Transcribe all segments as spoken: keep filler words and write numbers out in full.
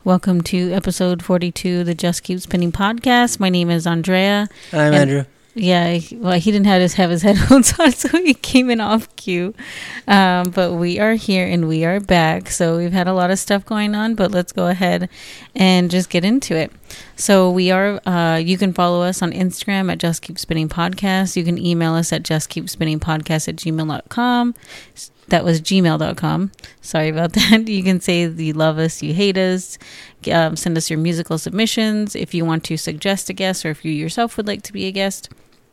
Welcome to episode forty-two of the Just Keep Spinning podcast. My name is Andrea. I'm Andrew. Yeah, well, he didn't have his, have his headphones on, so he came in off cue. Um, but we are here and we are back. So we've had a lot of stuff going on, but let's go ahead and just get into it. So we are, uh, you can follow us on Instagram at Just Keep Spinning Podcast. You can email us at justkeepspinningpodcast at gmail dot com. That was gmail dot com. Sorry about that. You can say you love us, you hate us. Um, send us your musical submissions. If you want to suggest a guest or if you yourself would like to be a guest,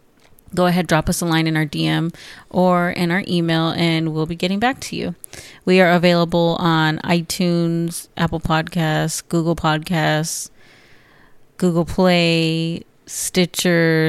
go ahead, drop us a line in our D M or in our email, and we'll be getting back to you. We are available on iTunes, Apple Podcasts, Google Podcasts, Google Play, Stitcher,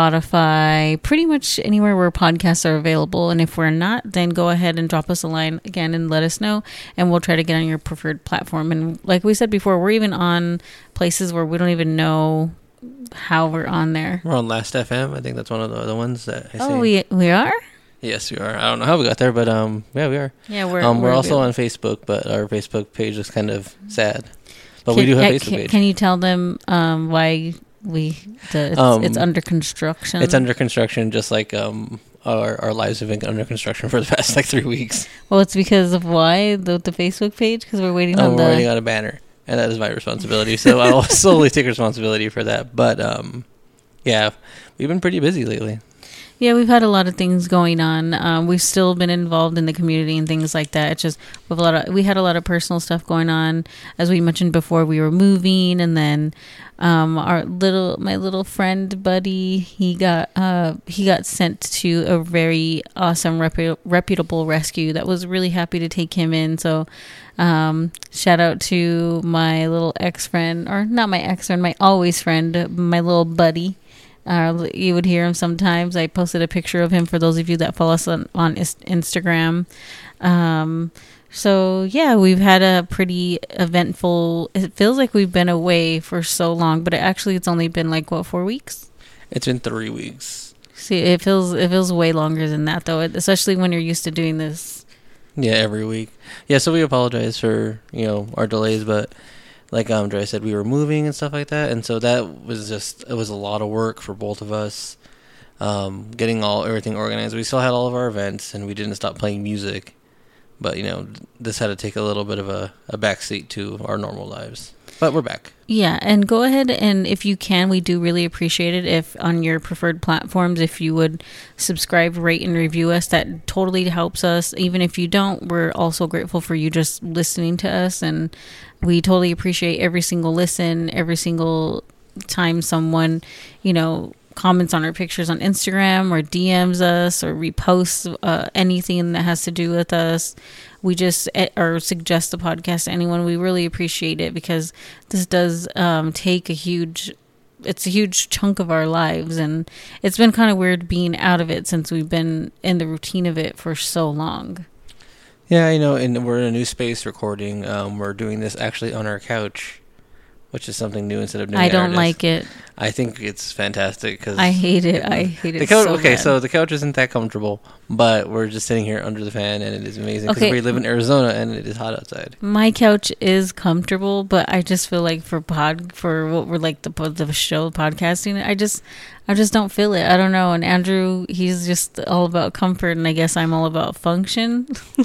Spotify, pretty much anywhere where podcasts are available. And if we're not, then go ahead and drop us a line again and let us know, and we'll try to get on your preferred platform. And like we said before, we're even on places where we don't even know how we're on there. We're on Last F M. I think that's one of the other ones that I Oh, see. we we are? Yes, we are. I don't know how we got there, but um, yeah, we are. Yeah, we're um, we're, we're also available. on Facebook, but our Facebook page is kind of sad. But Can, we do have uh, a Facebook can, page. Can you tell them um, why we the, it's, Um, it's under construction? It's under construction, just like um, our our lives have been under construction for the past like three weeks. Well, it's because of why the the Facebook page, because we're waiting Um, on we're the. waiting on a banner, and that is my responsibility. So I will solely take responsibility for that. But um, yeah, we've been pretty busy lately. Yeah, we've had a lot of things going on. Um, we've still been involved in the community and things like that. It's just with a lot of we had a lot of personal stuff going on. As we mentioned before, we were moving, and then um, our little my little friend buddy he got uh, he got sent to a very awesome repu- reputable rescue that was really happy to take him in. So um, shout out to my little ex friend, or not my ex friend, my always friend, my little buddy. Uh, you would hear him sometimes. I posted a picture of him for those of you that follow us on, on is- Instagram. Um, so yeah, we've had a pretty eventful, it feels like we've been away for so long, but it actually it's only been like what, four weeks? It's been three weeks. See, it feels, it feels way longer than that though, especially when you're used to doing this. Yeah, every week. Yeah, so we apologize for, you know, our delays, but like um, Dre said, we were moving and stuff like that, and so that was just, it was a lot of work for both of us, um, getting all everything organized. We still had all of our events, and we didn't stop playing music, but, you know, this had to take a little bit of a, a backseat to our normal lives. But we're back. Yeah, and go ahead and if you can, we do really appreciate it if on your preferred platforms, if you would subscribe, rate, and review us. That totally helps us. Even if you don't, we're also grateful for you just listening to us, and we totally appreciate every single listen, every single time someone, you know, comments on our pictures on Instagram or D Ms us or reposts uh, anything that has to do with us. We just or suggest the podcast to anyone. We really appreciate it because this does um, take a huge, it's a huge chunk of our lives, and it's been kind of weird being out of it since we've been in the routine of it for so long. Yeah, you know, and we're in a new space recording. Um, we're doing this actually on our couch, which is something new instead of doing I it at our don't desk. like it. I think it's fantastic because I hate it. I hate the it couch. so okay, bad. so the couch isn't that comfortable, but we're just sitting here under the fan, and it is amazing because Okay. we live in Arizona and it is hot outside. My couch is comfortable, but I just feel like for pod for what we're like the the show podcasting, I just I just don't feel it. I don't know. And Andrew, he's just all about comfort, and I guess I'm all about function.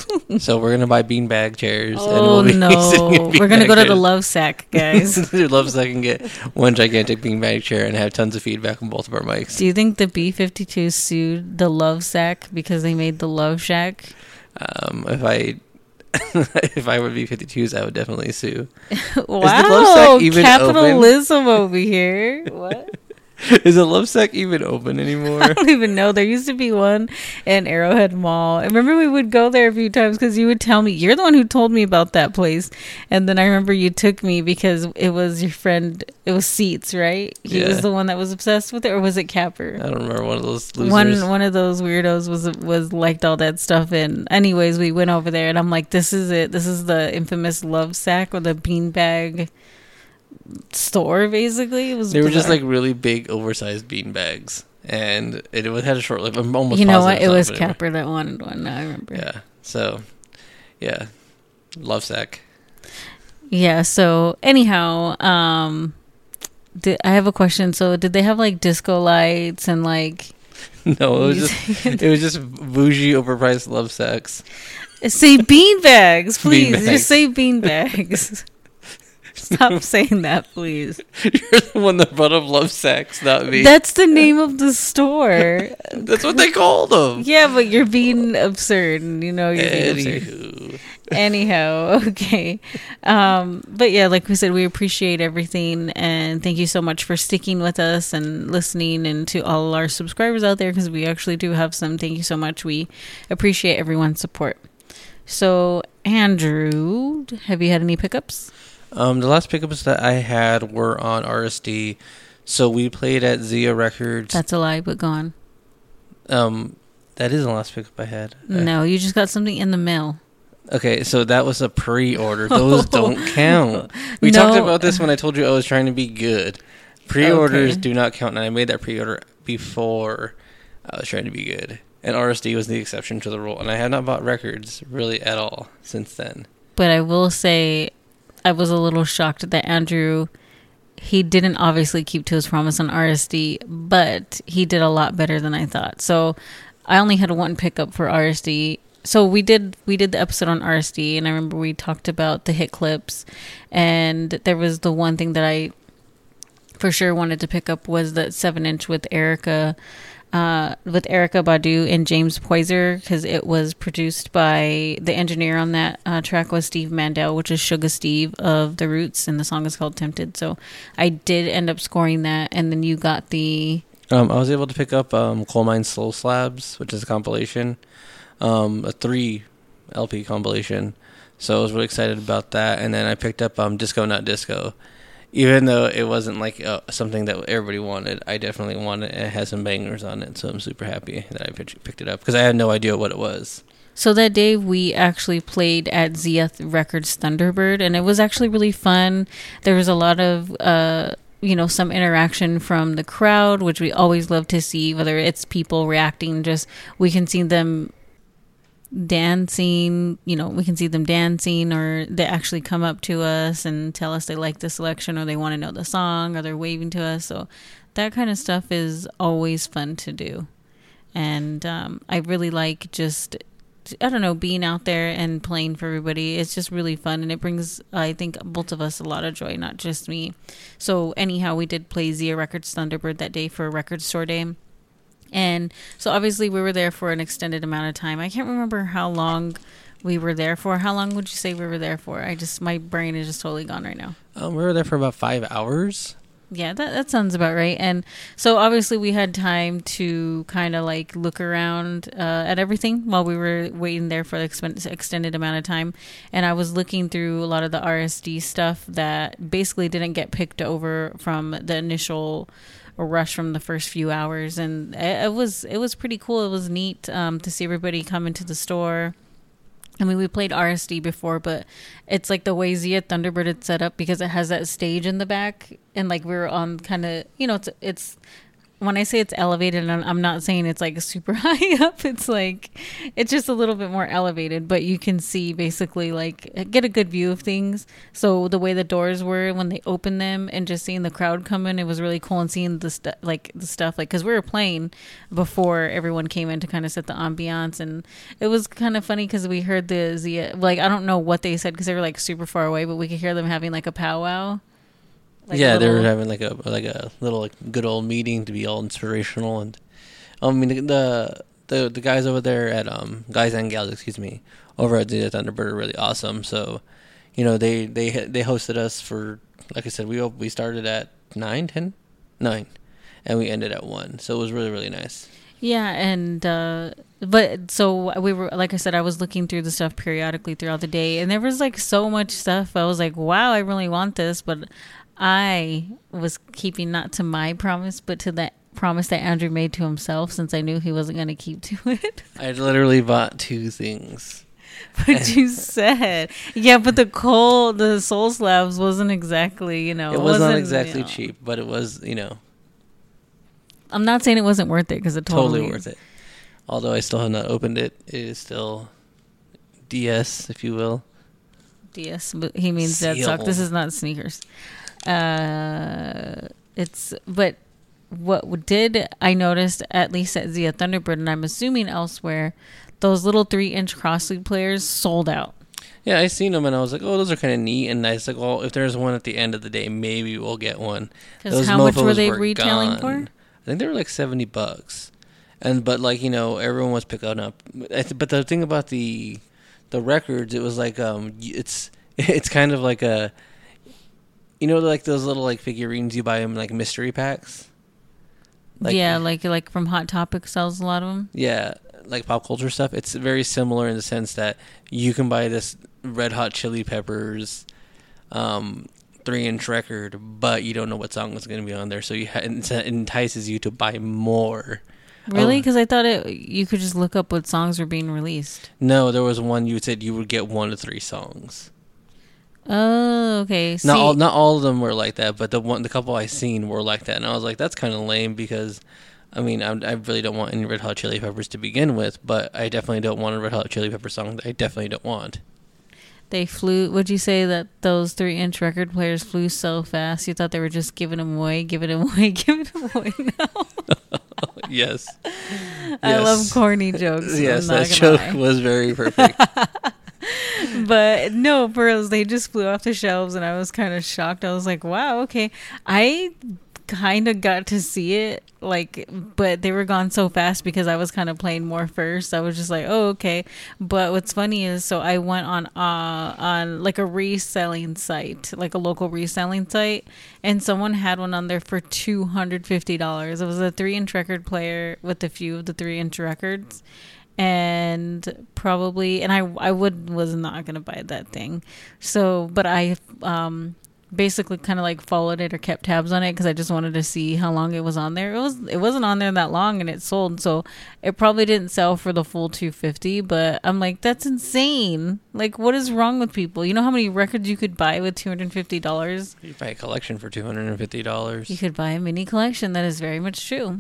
So we're gonna buy beanbag chairs. and Oh we'll be no, sitting in we're gonna beanbag go to the chairs. love sack, guys. Love so I can get one gigantic beanbag chair and have tons of feedback on both of our mics. Do you think the B fifty-two sued the love sack because they made the love shack? Um, if I if I would be fifty-twos, I would definitely sue. Wow, love sack even capitalism over here. What? Is the Love Sack even open anymore? I don't even know. There used to be one in Arrowhead Mall. I remember we would go there a few times because you would tell me, you're the one who told me about that place. And then I remember you took me because it was your friend, it was Seats, right? He Yeah. was the one that was obsessed with it, or was it Capper? I don't remember one of those losers. One one of those weirdos was was liked all that stuff. And anyways, we went over there and I'm like, this is it. This is the infamous love sack or the beanbag store, basically. It was They were just bizarre. like really big, oversized bean bags, and it, it had a short life. I'm almost you know what? positive It it's not, was but anyway. Capper that wanted one. Now I remember. Yeah. So, yeah, Love Sack. Yeah. So anyhow, um, did, I have a question. So did they have like disco lights and like? No, it was just it was just bougie, overpriced love sex. Say beanbags, please. Beanbags. Just say beanbags. Stop saying that, please. You're the one that brought up love sex, not me. That's the name of the store. That's what they called them. Yeah, but you're being absurd. You know you're being absurd. Anywho. Anyhow, okay. Um, but yeah, like we said, we appreciate everything, and thank you so much for sticking with us and listening, and to all our subscribers out there, because we actually do have some. Thank you so much. We appreciate everyone's support. So, Andrew, have you had any pickups? Um, the last pickups that I had were on R S D. So we played at Zia Records. That's a lie, but go on. Um, that is the last pickup I had. No, you just got something in the mail. Okay, so that was a pre-order. Those don't count. We No. talked about this when I told you I was trying to be good. Pre-orders Okay. do not count, and I made that pre-order before I was trying to be good. And R S D was the exception to the rule, and I have not bought records really at all since then. But I will say, I was a little shocked that Andrew, he didn't obviously keep to his promise on R S D, but he did a lot better than I thought. So I only had one pickup for R S D. So we did we did the episode on R S D, and I remember we talked about the hit clips, and there was the one thing that I for sure wanted to pick up was the seven inch with Erica. Uh, with Erykah Badu and James Poyser, because it was produced by the engineer on that uh, track was Steve Mandel, which is Sugar Steve of The Roots, and the song is called Tempted. So I did end up scoring that, and then you got the... Um, I was able to pick up um, Coal Mine Soul Slabs, which is a compilation, um, a three L P compilation. So I was really excited about that. And then I picked up um, Disco Not Disco. Even though it wasn't like uh, something that everybody wanted, I definitely wanted it. It has some bangers on it, so I'm super happy that I picked it up because I had no idea what it was. So that day we actually played at Zia Records Thunderbird, and it was actually really fun. There was a lot of, uh, you know, some interaction from the crowd, which we always love to see, whether it's people reacting, just we can see them dancing, you know, we can see them dancing, or they actually come up to us and tell us they like the selection, or they want to know the song, or they're waving to us. So that kind of stuff is always fun to do. And um, I really like just, I don't know, being out there and playing for everybody. It's just really fun, and it brings, I think, both of us a lot of joy, not just me. So anyhow, we did play Zia Records Thunderbird that day for a record store day. And so obviously we were there for an extended amount of time. I can't remember how long we were there for. How long would you say we were there for? I just, my brain is just totally gone right now. Um, we were there for about five hours. Yeah, that that sounds about right. And so obviously we had time to kind of like look around uh, at everything while we were waiting there for the expen- extended amount of time. And I was looking through a lot of the R S D stuff that basically didn't get picked over from the initial rush from the first few hours. And it, it was it was pretty cool. It was neat um, to see everybody come into the store. I mean, we played R S D before, but it's like the way Zia Thunderbird is set up, because it has that stage in the back, and like we were on kind of, you know, it's it's when I say it's elevated, and I'm not saying it's like super high up. It's like it's just a little bit more elevated, but you can see basically like get a good view of things. So the way the doors were when they opened them, and just seeing the crowd come in, it was really cool, and seeing the stuff like the stuff like because we were playing before everyone came in to kind of set the ambiance, and it was kind of funny because we heard the Zia, like I don't know what they said because they were like super far away, but we could hear them having like a powwow. Like yeah, little, they were having like a like a little like good old meeting to be all inspirational, and I mean the the the guys over there at um guys and gals, excuse me, over at the Thunderbird are really awesome. So, you know, they they they hosted us for, like I said, we we started at nine, ten, nine, and we ended at one. So it was really really nice. Yeah, and uh, but so we were, like I said, I was looking through the stuff periodically throughout the day, and there was like so much stuff. I was like, wow, I really want this, but I was keeping not to my promise, but to that promise that Andrew made to himself, since I knew he wasn't going to keep to it. I literally bought two things. But you said, yeah, but the coal, the soul slabs wasn't exactly, you know, It was not wasn't, exactly you know. cheap, but it was, you know, I'm not saying it wasn't worth it, because it totally, totally worth it. Although I still have not opened it, it is still D S, if you will. Yes, but he means dead sock. Seal. This is not sneakers. Uh, it's but what did I noticed at least at Zia Thunderbird, and I'm assuming elsewhere, those little three inch cross sleeve players sold out. Yeah, I seen them and I was like, oh, those are kind of neat. And I was like, well, if there's one at the end of the day, maybe we'll get one. Because how much were they were retailing gone. for? I think they were like seventy bucks. And but like you know, everyone was picking up. But the thing about the the records, it was like um, it's it's kind of like a, you know, like those little like figurines you buy in like mystery packs. Like, yeah, like like from Hot Topic sells a lot of them. Yeah, like pop culture stuff. It's very similar in the sense that you can buy this Red Hot Chili Peppers um, three-inch record, but you don't know what song is going to be on there, so you ha- it entices you to buy more. Really? Because oh. I thought it you could just look up what songs were being released. No, there was one you said you would get one to three songs. Oh, okay. See, not all, not all of them were like that, but the one, the couple I seen were like that, and I was like, that's kind of lame because, I mean, I, I really don't want any Red Hot Chili Peppers to begin with, but I definitely don't want a Red Hot Chili Pepper song that I definitely don't want. They flew. Would you say that those three-inch record players flew so fast? You thought they were just giving them away, giving them away, giving them away. No. Yes. I yes. love corny jokes. Yes, that joke lie. was very perfect. But no, pearls, they just flew off the shelves, and I was kind of shocked. I was like, wow, okay. I kind of got to see it, like, but they were gone so fast because I was kind of playing more first. I was just like, oh, okay. But what's funny is, so I went on uh on like a reselling site, like a local reselling site, and someone had one on there for two hundred fifty dollars. It was a three-inch record player with a few of the three-inch records. And probably, and I I would was not gonna buy that thing, so but I um basically kind of like followed it or kept tabs on it because I just wanted to see how long it was on there. It was it wasn't on there that long, and it sold, so it probably didn't sell for the full two fifty. But I'm like, that's insane. Like, what is wrong with people? You know how many records you could buy with two hundred fifty dollars? You buy a collection for two hundred fifty dollars. You could buy a mini collection. That is very much true.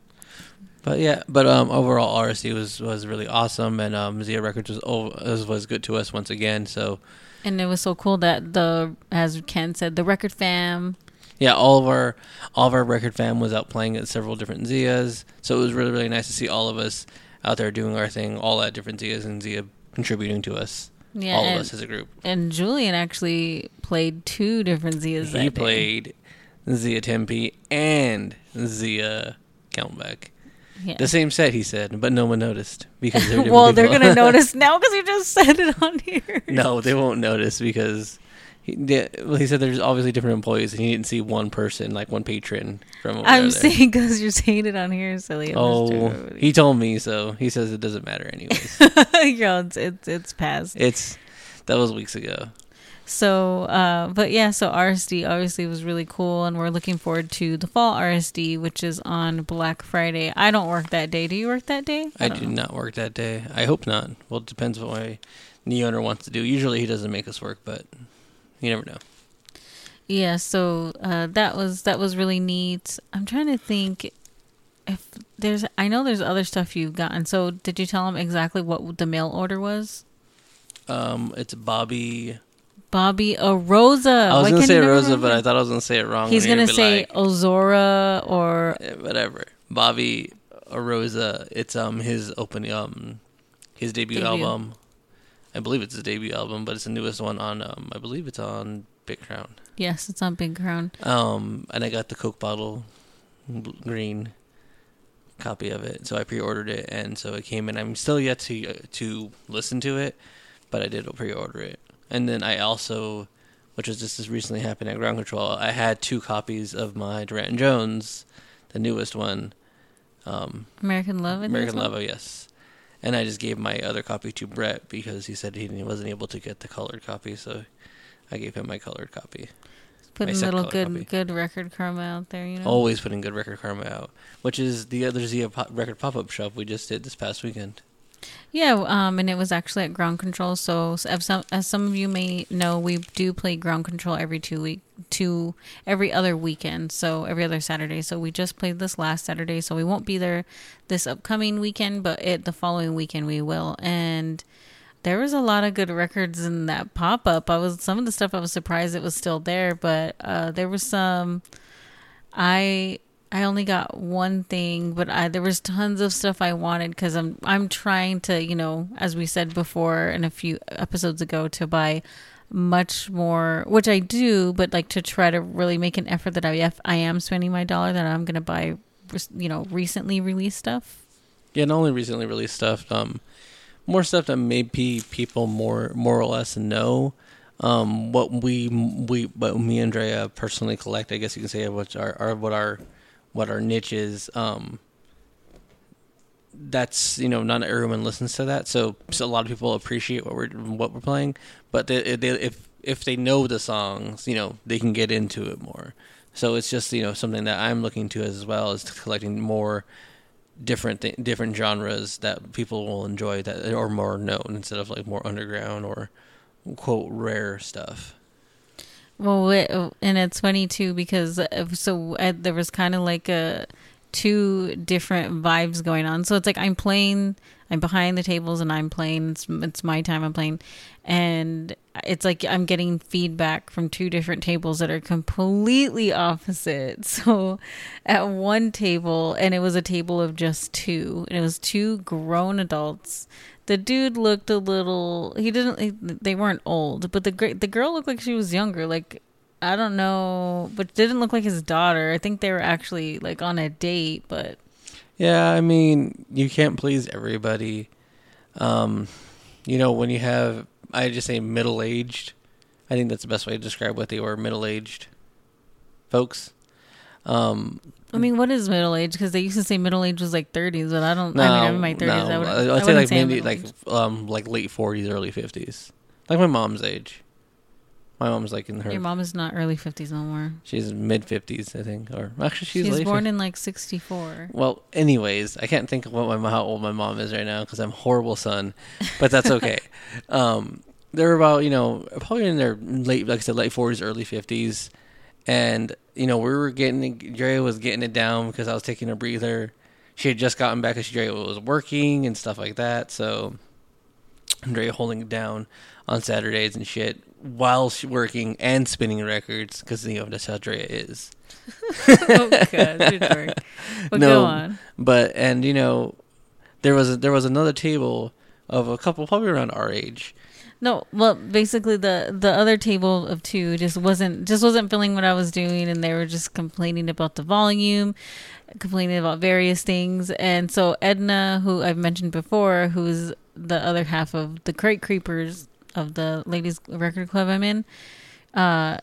But yeah, but um, overall R S D was, was really awesome, and um, Zia Records was, was was good to us once again. So, and it was so cool that the, as Ken said, the record fam. Yeah, all of our all of our record fam was out playing at several different Zias. So it was really really nice to see all of us out there doing our thing, all at different Zias, and Zia contributing to us. Yeah, all and, of us as a group. And Julian actually played two different Zias. He played Zia Tempe and Zia Countback. Yeah. The same set, he said, but no one noticed because they're well, people. They're gonna notice now because you just said it on here. No, they won't notice because he, they, well, he said there's obviously different employees, and he didn't see one person, like one patron from. Over I'm there. saying because you're saying it on here, silly. I'm oh, he told me so. He says it doesn't matter anyways. Yo, it's, it's it's past. It's that was weeks ago. So, uh, but yeah, so R S D obviously was really cool, and we're looking forward to the fall R S D, which is on Black Friday. I don't work that day. Do you work that day? I, I do know. not work that day. I hope not. Well, it depends what my new owner wants to do. Usually he doesn't make us work, but you never know. Yeah, so uh, that was that was really neat. I'm trying to think if there's. I know there's other stuff you've gotten. So did you tell him exactly what the mail order was? Um, it's Bobby. Bobby Arosa. I was going to say Rosa, but I thought I was going to say it wrong. He's going to say like, Ozora or... Yeah, whatever. Bobby Arosa. It's um his opening, um, his debut, debut album. I believe it's his debut album, but it's the newest one on, um, I believe it's on Big Crown. Yes, it's on Big Crown. Um, and I got the Coke bottle green copy of it, so I pre-ordered it, and so it came in. I'm still yet to uh, to listen to it, but I did pre-order it. And then I also, which was just as recently happened at Ground Control, I had two copies of my Durant and Jones, the newest one. Um, American Love? American Love, oh, yes. And I just gave my other copy to Brett because he said he wasn't able to get the colored copy, so I gave him my colored copy. Putting a little good copy. good record karma out there, you know? Always putting good record karma out, which is the other Zia pop- record pop-up shop we just did this past weekend. Yeah, um, and it was actually at Ground Control. So, as some as some of you may know, we do play Ground Control every two week, two every other weekend. So every other Saturday. So we just played this last Saturday. So we won't be there this upcoming weekend, but it the following weekend we will. And there was a lot of good records in that pop up. I was some of the stuff I was surprised it was still there, but uh, there was some. I I only got one thing, but I there was tons of stuff I wanted because I'm I'm trying to, you know, as we said before in a few episodes ago, to buy much more, which I do, but like to try to really make an effort that I I am spending my dollar, that I'm gonna buy, you know, recently released stuff. Yeah, not only recently released stuff, um, more stuff that maybe people more more or less know. Um, what we we what me and Andrea personally collect, I guess you can say, what our, our what our what our niche is. Um, that's, you know, not everyone listens to that, so, so a lot of people appreciate what we're what we're playing, but they, they, if if they know the songs, you know, they can get into it more. So it's just, you know, something that I'm looking to as well, is collecting more different th- different genres that people will enjoy, that are more known, instead of like more underground or quote rare stuff. Well, it, and it's funny too because so I, there was kind of like a two different vibes going on. So it's like I'm playing, I'm behind the tables and I'm playing. It's, it's my time, I'm playing, and it's like I'm getting feedback from two different tables that are completely opposite. So at one table, and it was a table of just two, and it was two grown adults. The dude looked a little, he didn't, they weren't old, but the the girl looked like she was younger. Like, I don't know, but didn't look like his daughter. I think they were actually like on a date, but. Yeah, I mean, you can't please everybody. Um, you know, when you have, I just say middle-aged, I think that's the best way to describe what they were, middle-aged folks. Um, I mean, what is middle age? Because they used to say middle age was like thirties, but I don't. No, I mean, I'm in my thirties. No, I would. I'd I say like say maybe like um like late forties, early fifties, like my mom's age. My mom's like in her. Your mom is not early fifties no more. She's mid fifties, I think, or actually she's. She's late born fifties. in like sixty-four. Well, anyways, I can't think of what my how old my mom is right now because I'm a horrible son, but that's okay. um, they're about, you know, probably in their late, like I said, late forties, early fifties. And, you know, we were getting, Drea was getting it down because I was taking a breather. She had just gotten back because Drea was working and stuff like that. So, Drea holding it down on Saturdays and shit while she working and spinning records because, you know, that's how Drea is. Oh, God. Good work. Well, no, go on. But, and, you know, there was, a, there was another table of a couple probably around our age. No, well, basically the the other table of two just wasn't just wasn't feeling what I was doing, and they were just complaining about the volume, complaining about various things. And so Edna, who I've mentioned before, who's the other half of the Crate Creepers of the ladies record club I'm in, uh,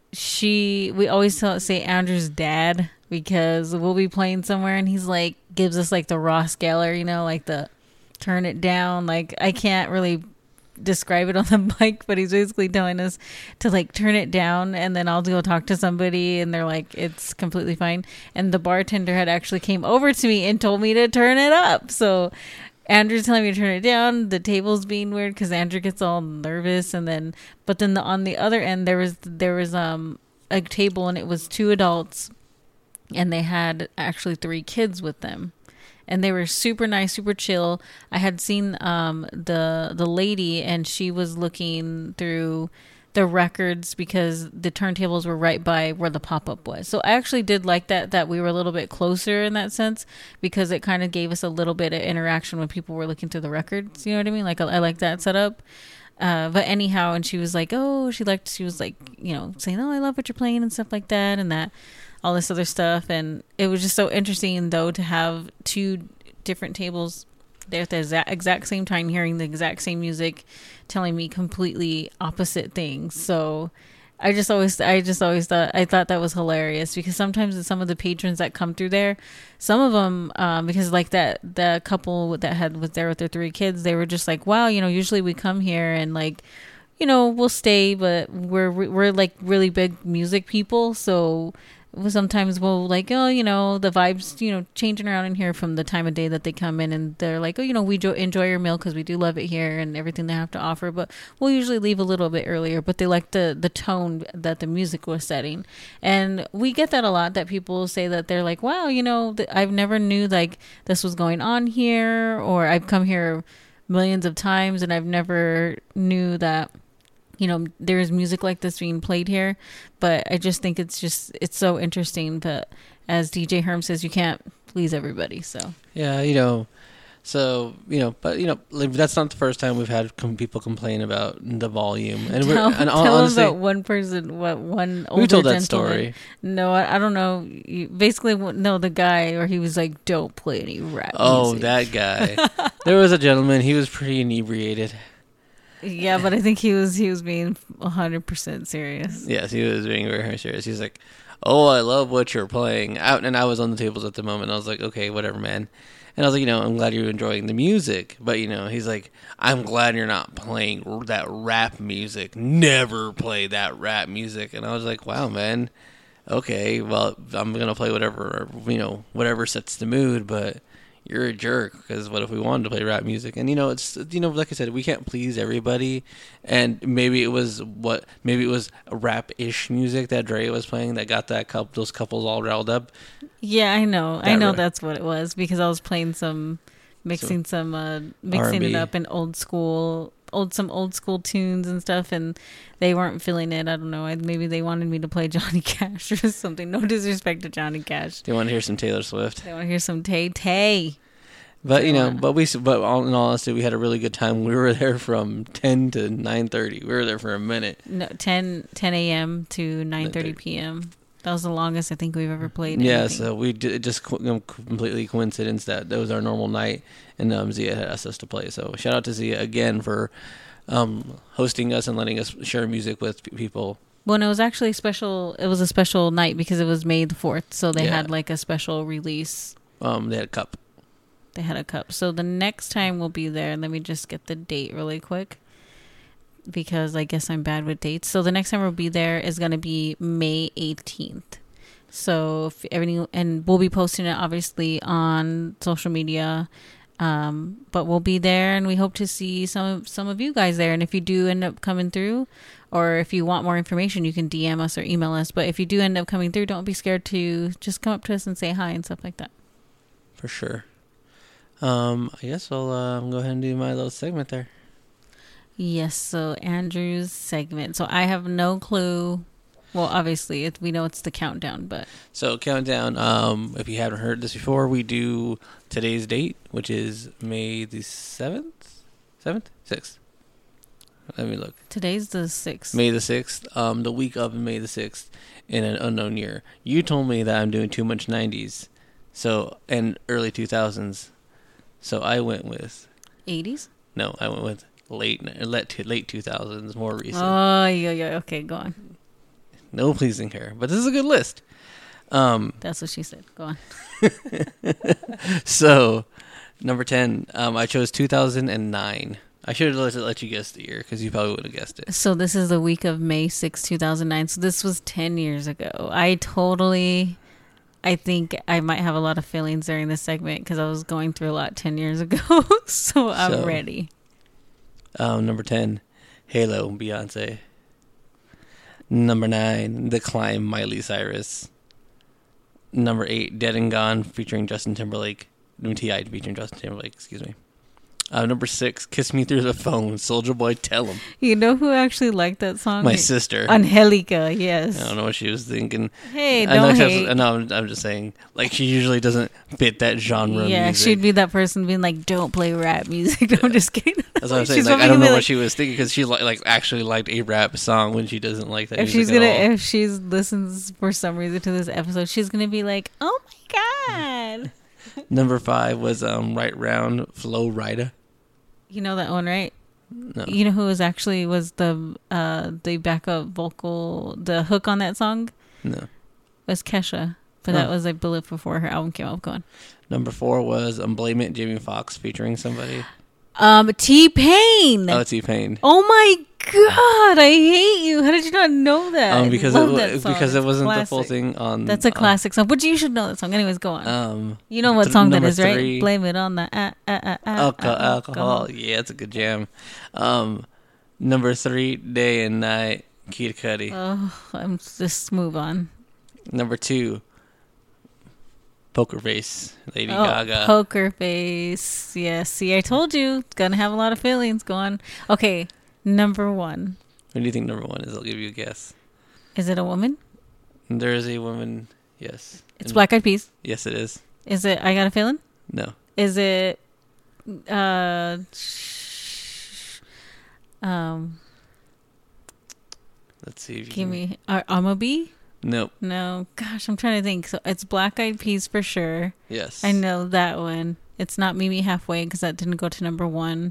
she we always tell, say Andrew's dad, because we'll be playing somewhere and he's like gives us like the Ross Geller, you know, like the turn it down. Like I can't really describe it on the mic, but he's basically telling us to like turn it down, and then I'll go talk to somebody and they're like, it's completely fine. And the bartender had actually came over to me and told me to turn it up. So Andrew's telling me to turn it down. The table's being weird because Andrew gets all nervous, and then but then the, on the other end there was there was um a table, and it was two adults, and they had actually three kids with them. And they were super nice, super chill. I had seen um, the the lady, and she was looking through the records because the turntables were right by where the pop-up was. So I actually did like that, that we were a little bit closer in that sense, because it kind of gave us a little bit of interaction when people were looking through the records. You know what I mean? Like, I, I like that setup. Uh, but anyhow, and she was like, oh, she liked, she was like, you know, saying, oh, I love what you're playing and stuff like that, and that. All this other stuff, and it was just so interesting though to have two different tables there at the exact, exact same time, hearing the exact same music, telling me completely opposite things. So I just always I just always thought I thought that was hilarious, because sometimes some of the patrons that come through there, some of them um, because like that the couple that had was there with their three kids, they were just like, wow, you know, usually we come here and like, you know, we'll stay, but we're we're like really big music people, so sometimes we'll like, oh, you know, the vibes, you know, changing around in here from the time of day that they come in, and they're like, oh, you know, we jo- enjoy your meal because we do love it here and everything they have to offer, but we'll usually leave a little bit earlier. But they like the the tone that the music was setting, and we get that a lot, that people say that they're like, wow, you know, th- I've never knew like this was going on here, or I've come here millions of times, and I've never knew that, you know, there is music like this being played here. But I just think it's just, it's so interesting. But as D J Herm says, you can't please everybody. So Yeah, you know, so, you know, but, you know, like, that's not the first time we've had com- people complain about the volume. And tell, we're, and tell honestly, them about one person, what one older we told that gentleman. story. No, I, I don't know. You, basically, no, the guy, or he was like, don't play any rap Oh, music. that guy. There was a gentleman, he was pretty inebriated. Yeah, but I think he was he was being one hundred percent serious. Yes, he was being very serious. He's like, oh, I love what you're playing. Out, and I was on the tables at the moment. I was like, okay, whatever, man. And I was like, you know, I'm glad you're enjoying the music. But, you know, he's like, I'm glad you're not playing that rap music. Never play that rap music. And I was like, wow, man. Okay, well, I'm going to play whatever, you know, whatever sets the mood. But you're a jerk, because what if we wanted to play rap music? And, you know, it's, you know, like I said, we can't please everybody. And maybe it was what, maybe it was rap-ish music that Dre was playing that got that couple, those couples all riled up. Yeah, I know. That I know right. that's what it was, because I was playing some, mixing some, uh, mixing R and B. it up in old school, old some old school tunes and stuff, and they weren't feeling it. I don't know. I, maybe they wanted me to play Johnny Cash or something. No disrespect to Johnny Cash. They want to hear some Taylor Swift. They want to hear some Tay Tay. But, you know, Yeah. but we, but all in all honesty, we had a really good time. We were there from ten to nine thirty. We were there for a minute. No, ten a.m. to nine thirty p.m. That was the longest I think we've ever played. Yeah, anything. so we did, just co- you know, completely coincidence that that was our normal night, and um, Zia had asked us to play. So shout out to Zia again for um, hosting us and letting us share music with p- people. Well, no, it was actually special. It was a special night because it was May the fourth, so they Yeah. had like a special release. Um, they had a cup. They had a cup. So the next time we'll be there, let me just get the date really quick, because I guess I'm bad with dates. So the next time we'll be there is going to be May eighteenth. So if everything, and we'll be posting it obviously on social media. Um, but we'll be there, and we hope to see some some of you guys there. And if you do end up coming through, or if you want more information, you can D M us or email us. But if you do end up coming through, don't be scared to just come up to us and say hi and stuff like that. For sure. Um, I guess I'll uh, go ahead and do my little segment there. Yes, so Andrew's segment. So I have no clue. Well, obviously, it, we know it's the countdown, but... So countdown, um, if you haven't heard this before, we do today's date, which is May the seventh? seventh? sixth. Let me look. Today's the sixth. May the sixth, um, the week of May the sixth in an unknown year. You told me that I'm doing too much nineties, so, and early two thousands. So I went with... eighties? No, I went with late late, late two thousands, more recent. Oh, yeah, yeah. Okay, go on. No pleasing her, but this is a good list. Um, That's what she said. Go on. so, number ten, um, I chose two thousand nine. I should have let, let you guess the year, because you probably would have guessed it. So this is the week of May sixth, two thousand nine. So this was ten years ago. I totally... I think I might have a lot of feelings during this segment, because I was going through a lot ten years ago. so I'm So, ready. Um, number ten, Halo, Beyonce. Number nine, The Climb, Miley Cyrus. Number eight, Dead and Gone, featuring Justin Timberlake. T I featuring Justin Timberlake, excuse me. Uh, number six, Kiss Me Through the Phone, Soulja Boy, Tell 'Em. You know who actually liked that song? My sister. Angelica, yes. I don't know what she was thinking. Hey, I know don't she hate. has- no, I'm, I'm just saying, like, she usually doesn't fit that genre Yeah, music. she'd be that person being like, "Don't play rap music." No, I'm just kidding. That's what I'm saying. She's Like, I probably don't know gonna be what like- she was thinking, because she li- like actually liked a rap song when she doesn't like that If music she's at gonna, all. if she's listens for some reason to this episode, she's gonna be like, "Oh my god!" Number five was um, Right Round, Flow Rida. You know that one, right? No. You know who was actually was the uh the backup vocal, the hook on that song No. was Kesha, but that Oh. was like bullet before her album came out. Go on. Number four was um, Blame It, Jamie Foxx featuring somebody. Um, T Pain. Oh, T-Pain. Oh my god, I hate you. How did you not know that? Um, I because it, love wa- that song. because it It's wasn't the classic. full thing on. That's a on- classic song, but you should know that song. Anyways, go on. Um, You know what th- song that number is, right? three, Blame it on the uh, uh, uh, uh, Alco- uh, alcohol. Yeah, it's a good jam. Um, number three, Day and Night, Kid Cudi. Oh, I'm just move on. Number two, Poker Face, Lady Oh, Gaga. Poker Face. Yes. See, I told you. It's going to have a lot of feelings going. Okay. Number one. What do you think number one is? I'll give you a guess. Is it a woman? There is a woman. Yes. It's And- Black Eyed Peas. Yes, it is. Is it I Got a Feeling? No. Is it uh um Let's see. If you give can- me uh, Amma B? Nope. No. Gosh, I'm trying to think. So it's Black Eyed Peas for sure. Yes. I know that one. It's not Meet Me Halfway because that didn't go to number one.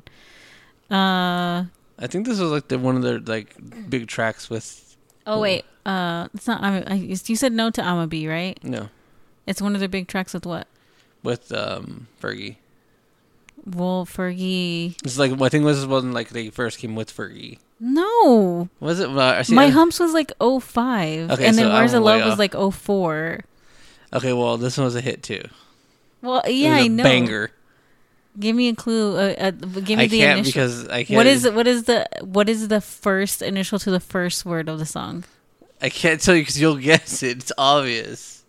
Uh I think this was like the one of their like big tracks with. oh wait. Uh it's not Amma- I- you said no to Amma B, right? No. It's one of their big tracks with what? With um Fergie. Well, Fergie. It's like I think this was when like they first came with Fergie. No. Was it? Well, I see, My I- Humps was like oh five. Okay, and then so Where's the I'm way Love was off. like oh four. Okay, well, this one was a hit too. Well, It yeah, was a I know. Banger. Give me a clue. Uh, uh, give me I the can't initial. because I can't. What is what is the what is the first initial to the first word of the song? I can't tell you because you'll guess it. It's obvious.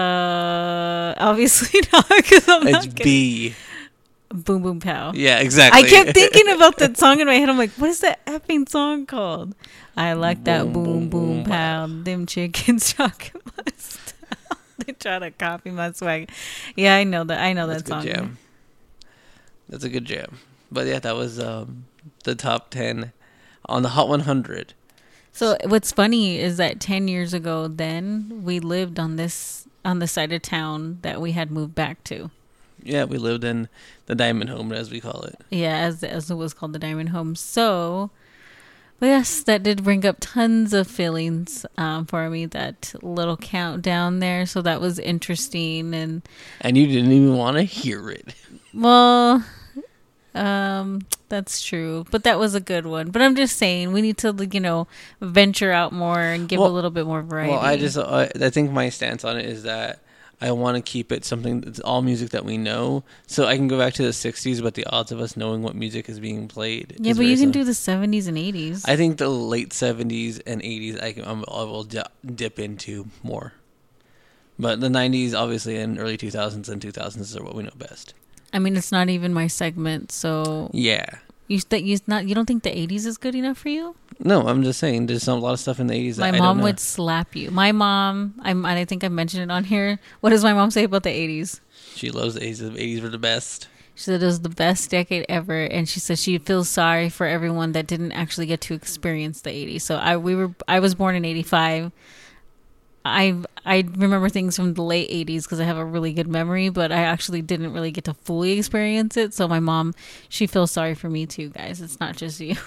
Uh, obviously not because I'm It's not getting- B. Boom Boom Pow. Yeah, exactly. I kept thinking about that song in my head. I'm like, what is that effing song called? I like that Boom, boom boom, boom, boom, pow. Them chickens talking my style. They try to copy my swag. Yeah, I know that. I know That's that a good song. jam. That's a good jam. But yeah, that was um, the top ten on the Hot one hundred. So what's funny is that ten years ago, then we lived on this on the side of town that we had moved back to. Yeah, we lived in the Diamond Home, as we call it. Yeah, as as it was called, the Diamond Home. So, but yes, that did bring up tons of feelings um, for me. That little countdown there, so that was interesting. And And you didn't even want to hear it. well, um, that's true. But that was a good one. But I'm just saying, we need to, like, you know, venture out more and give Well- a little bit more variety. Well, I just I, I think my stance on it is that I want to keep it something that's all music that we know, so I can go back to the sixties. But the odds of us knowing what music is being played, yeah, is but very you can slim. do the seventies and eighties. I think the late seventies and eighties I can I'm, I will di- dip into more, but the nineties obviously and early two thousands and two thousands are what we know best. I mean, it's not even my segment, so Yeah. you th- you not you don't think the eighties is good enough for you? No, I'm just saying there's some, a lot of stuff in the eighties My that I mom don't know. would slap you. My mom, I'm, I think I mentioned it on here. What does my mom say about the eighties? She loves the eighties. The eighties were the best. She said it was the best decade ever, and she said she feels sorry for everyone that didn't actually get to experience the eighties. So I we were I was born in eighty-five. I I remember things from the late eighties because I have a really good memory, but I actually didn't really get to fully experience it. So my mom, she feels sorry for me too, guys. It's not just you.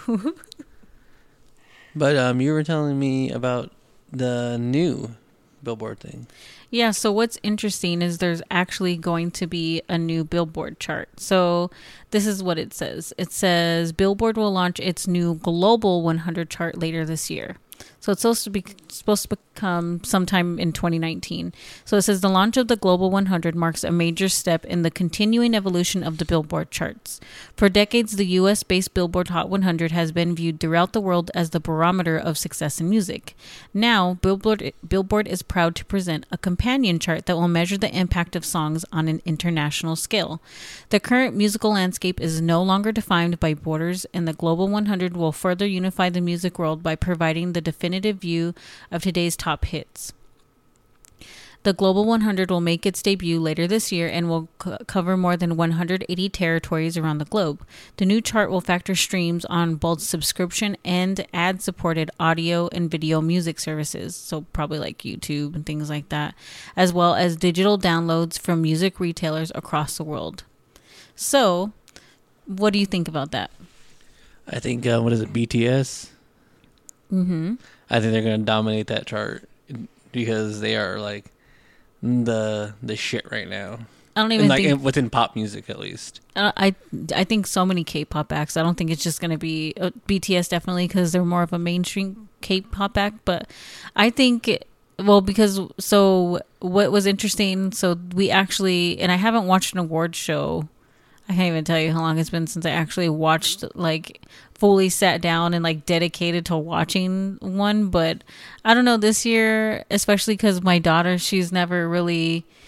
But um, you were telling me about the new Billboard thing. Yeah, so what's interesting is there's actually going to be a new Billboard chart. So this is what it says. It says Billboard will launch its new Global one hundred chart later this year. So it's supposed to be supposed to become sometime in twenty nineteen. So it says the launch of the Global one hundred marks a major step in the continuing evolution of the Billboard charts. For decades, the U S-based Billboard Hot one hundred has been viewed throughout the world as the barometer of success in music. Now, Billboard Billboard is proud to present a companion chart that will measure the impact of songs on an international scale. The current musical landscape is no longer defined by borders, and the Global one hundred will further unify the music world by providing the definitive view of today's top hits. The Global one hundred will make its debut later this year and will c- cover more than one hundred eighty territories around the globe. The new chart will factor streams on both subscription and ad-supported audio and video music services, so probably like YouTube and things like that, as well as digital downloads from music retailers across the world. So, what do you think about that? I think uh, what is it, B T S? Mm-hmm. I think they're going to dominate that chart because they are like the the shit right now. I don't even And like think... in, within pop music, at least. Uh, I I think so many K-pop acts. I don't think it's just going to be uh, B T S definitely because they're more of a mainstream K-pop act. But I think, it, well, because so what was interesting. So we actually, and I haven't watched an award show. I can't even tell you how long it's been since I actually watched, like, fully sat down and like dedicated to watching one. But I don't know, this year, especially because my daughter, she's never really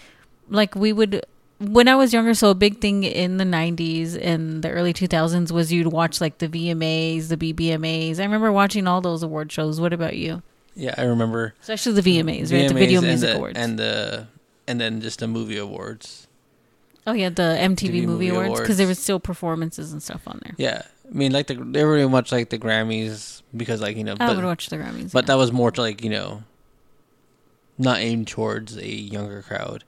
like we would when I was younger, so a big thing in the nineties and the early two thousands was you'd watch like the V M As, the B B M As. I remember watching all those award shows. What about you? Yeah, I remember. Especially the V M As, right? The Video Music the, Awards. And the and then just the movie awards. Oh yeah, the M T V, T V Movie, Movie Awards, because Awards. there was still performances and stuff on there. Yeah. I mean, like, the, they were very much like the Grammys because, like, you know... I but, would watch the Grammys. But yeah. that was more to, like, you know, not aimed towards a younger crowd,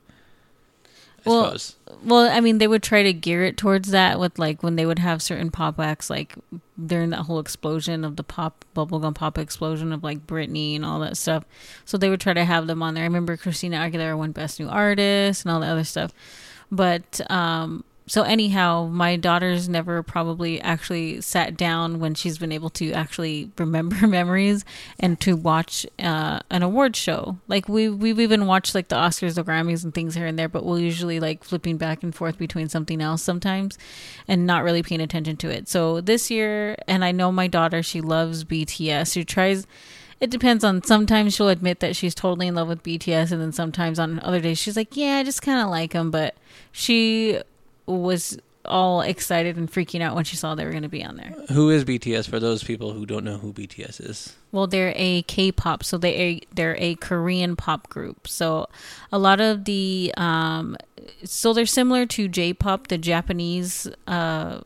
I well, suppose. Well, I mean, they would try to gear it towards that with, like, when they would have certain pop acts, like, during that whole explosion of the pop, bubblegum pop explosion of, like, Britney and all that stuff. So they would try to have them on there. I remember Christina Aguilera won Best New Artist and all the other stuff. But, um... So anyhow, my daughter's never probably actually sat down when she's been able to actually remember memories and to watch uh, an award show. Like we we've even watched like the Oscars, the Grammys, and things here and there, but we'll usually like flipping back and forth between something else sometimes, and not really paying attention to it. So this year, and I know my daughter, she loves B T S. She tries. It depends on, sometimes she'll admit that she's totally in love with B T S, and then sometimes on other days she's like, yeah, I just kind of like them, but she was all excited and freaking out when she saw they were going to be on there. Who is B T S for those people who don't know who B T S is? Well, they're a K-pop, so they they're a Korean pop group. So a lot of the um so they're similar to J-pop, the Japanese uh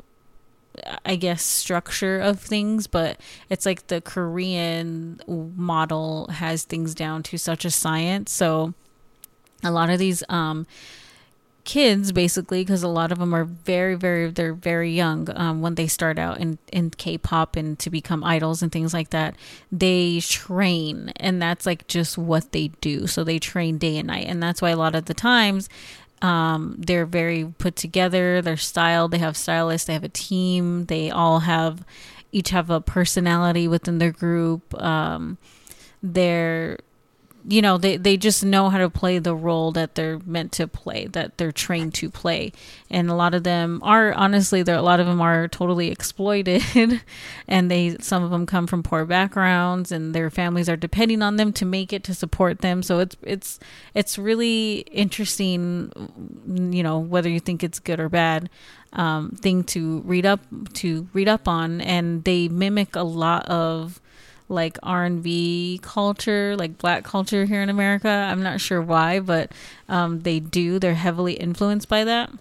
I guess structure of things, but it's like the Korean model has things down to such a science. So a lot of these um kids, basically, because a lot of them are very very they're very young um, when they start out in, in K-pop and to become idols and things like that, they train, and that's like just what they do. So they train day and night, and that's why a lot of the times um, they're very put together, they're styled, they have stylists, they have a team, they all have each have a personality within their group. Um, they're you know, they, they just know how to play the role that they're meant to play, that they're trained to play. And a lot of them are, honestly, there a lot of them are totally exploited and they some of them come from poor backgrounds and their families are depending on them to make it, to support them. So it's it's it's really interesting, you know, whether you think it's good or bad, um, thing to read up to read up on. And they mimic a lot of like R and B culture, like black culture here in America. I'm not sure why, but um, they do. They're heavily influenced by that.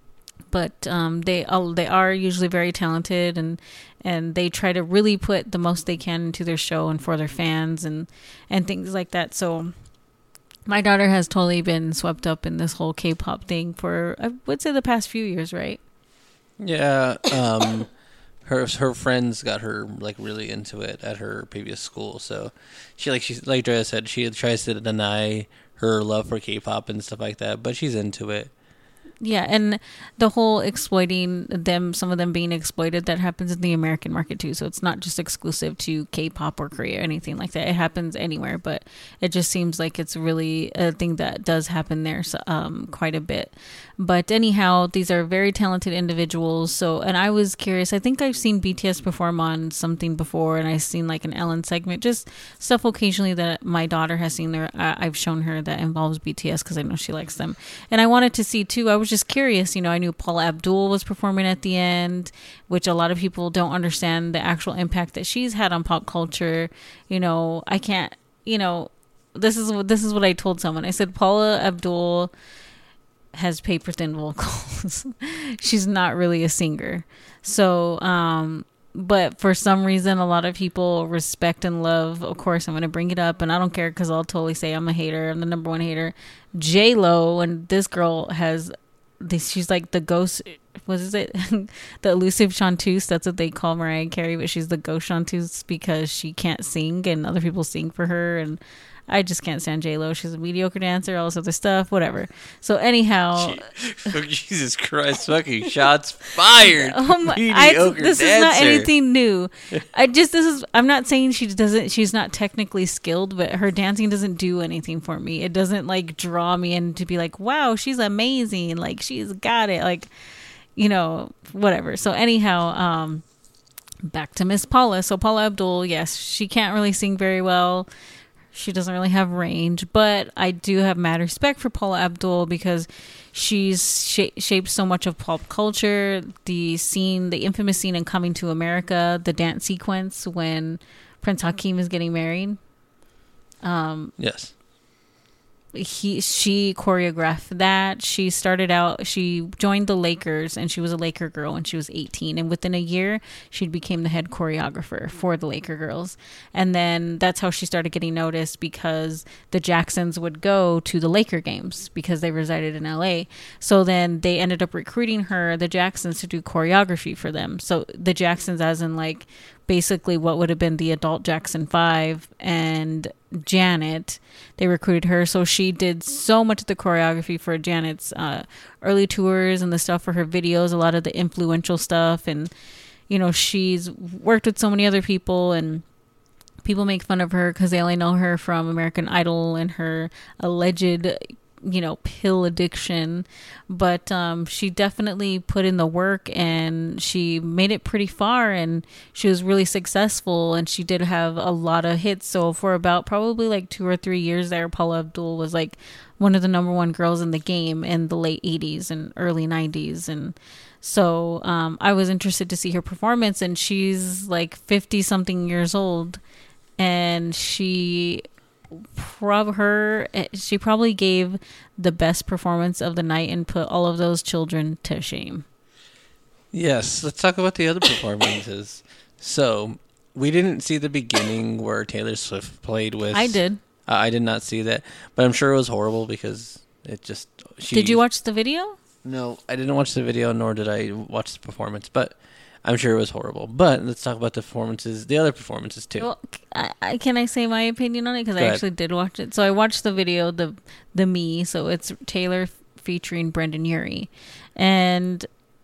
But um, they uh, they are usually very talented, and and they try to really put the most they can into their show and for their fans and and things like that. So my daughter has totally been swept up in this whole K-pop thing for, I would say, the past few years, right? Yeah. Um, her her friends got her like really into it at her previous school. So she like she like Drea said, she tries to deny her love for K-pop and stuff like that, but she's into it. Yeah, and the whole exploiting them, some of them being exploited, that happens in the American market too. So it's not just exclusive to K-pop or Korea or anything like that. It happens anywhere, but it just seems like it's really a thing that does happen there um, quite a bit. But anyhow, these are very talented individuals. So, and I was curious, I think I've seen B T S perform on something before, and I've seen like an Ellen segment, just stuff occasionally that my daughter has seen there. Uh, I've shown her that involves B T S because I know she likes them. And I wanted to see too, I was just curious, you know, I knew Paula Abdul was performing at the end, which a lot of people don't understand the actual impact that she's had on pop culture. You know, I can't, you know, this is what, this is what I told someone. I said, Paula Abdul has paper thin vocals. She's not really a singer. So, um, but for some reason, a lot of people respect and love, of course, I'm going to bring it up, and I don't care because I'll totally say I'm a hater. I'm the number one hater. J-Lo, and this girl has, this, she's like the ghost, what is it? The elusive chanteuse. That's what they call Mariah Carey, but she's the ghost chanteuse because she can't sing and other people sing for her. And I just can't stand J-Lo. She's a mediocre dancer, all this other stuff, whatever. So anyhow, Jesus Christ, fucking shots fired. Oh my, I, this dancer. Is not anything new. I just, this is, I'm not saying she doesn't, she's not technically skilled, but her dancing doesn't do anything for me. It doesn't like draw me in to be like, wow, she's amazing. Like she's got it. Like, you know, whatever. So anyhow, um, back to Miss Paula. So Paula Abdul, yes, she can't really sing very well. She doesn't really have range, but I do have mad respect for Paula Abdul because she's sh- shaped so much of pop culture. The scene, the infamous scene in Coming to America, the dance sequence when Prince Hakeem is getting married. Um, yes. He she choreographed that. She started out, she joined the Lakers, and she was a Laker girl when she was eighteen, and within a year she became the head choreographer for the Laker girls. And then that's how she started getting noticed, because the Jacksons would go to the Laker games because they resided in L A. So then they ended up recruiting her, the Jacksons, to do choreography for them. So the Jacksons, as in like basically what would have been the adult Jackson five and Janet, they recruited her. So she did so much of the choreography for Janet's uh, early tours and the stuff for her videos, a lot of the influential stuff. And, you know, she's worked with so many other people, and people make fun of her because they only know her from American Idol and her alleged, you know, pill addiction. But um, she definitely put in the work, and she made it pretty far, and she was really successful, and she did have a lot of hits. So for about probably like two or three years there, Paula Abdul was like one of the number one girls in the game in the late eighties and early nineties. And so um, I was interested to see her performance, and she's like fifty something years old, and she prob her she probably gave the best performance of the night and put all of those children to shame. Yes, let's talk about the other performances. So we didn't see the beginning where Taylor Swift played with. I did. Uh, I did not see that, but I'm sure it was horrible because it just. She, did you watch the video? No, I didn't watch the video, nor did I watch the performance, but I'm sure it was horrible. But let's talk about the performances, the other performances too. Well, I, I, can I say my opinion on it? Because I ahead. actually did watch it. So I watched the video, the the Me. So it's Taylor featuring Brendan Urie, and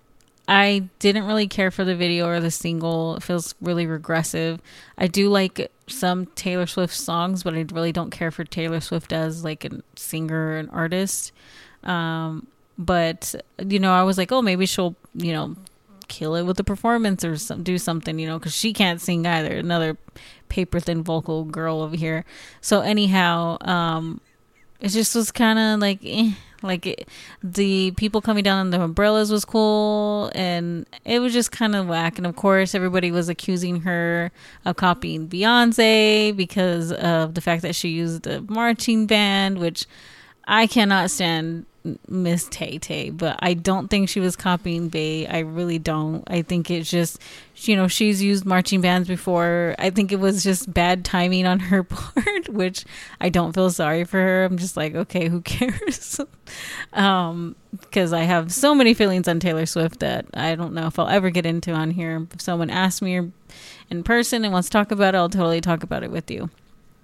I didn't really care for the video or the single. It feels really regressive. I do like some Taylor Swift songs, but I really don't care for Taylor Swift as like a singer or an artist. Um, but you know, I was like, oh, maybe she'll, you know, kill it with the performance or some, do something, you know, because she can't sing either. Another paper thin vocal girl over here. So anyhow, um, it just was kind of like, eh, like it, the people coming down on the umbrellas was cool, and it was just kind of whack. And of course, everybody was accusing her of copying Beyonce because of the fact that she used a marching band, which I cannot stand Miss Tay Tay, but I don't think she was copying Bey. I really don't. I think it's just, you know, she's used marching bands before. I think it was just bad timing on her part, which I don't feel sorry for her. I'm just like, okay, who cares? um, because I have so many feelings on Taylor Swift that I don't know if I'll ever get into on here. If someone asks me in person and wants to talk about it, I'll totally talk about it with you.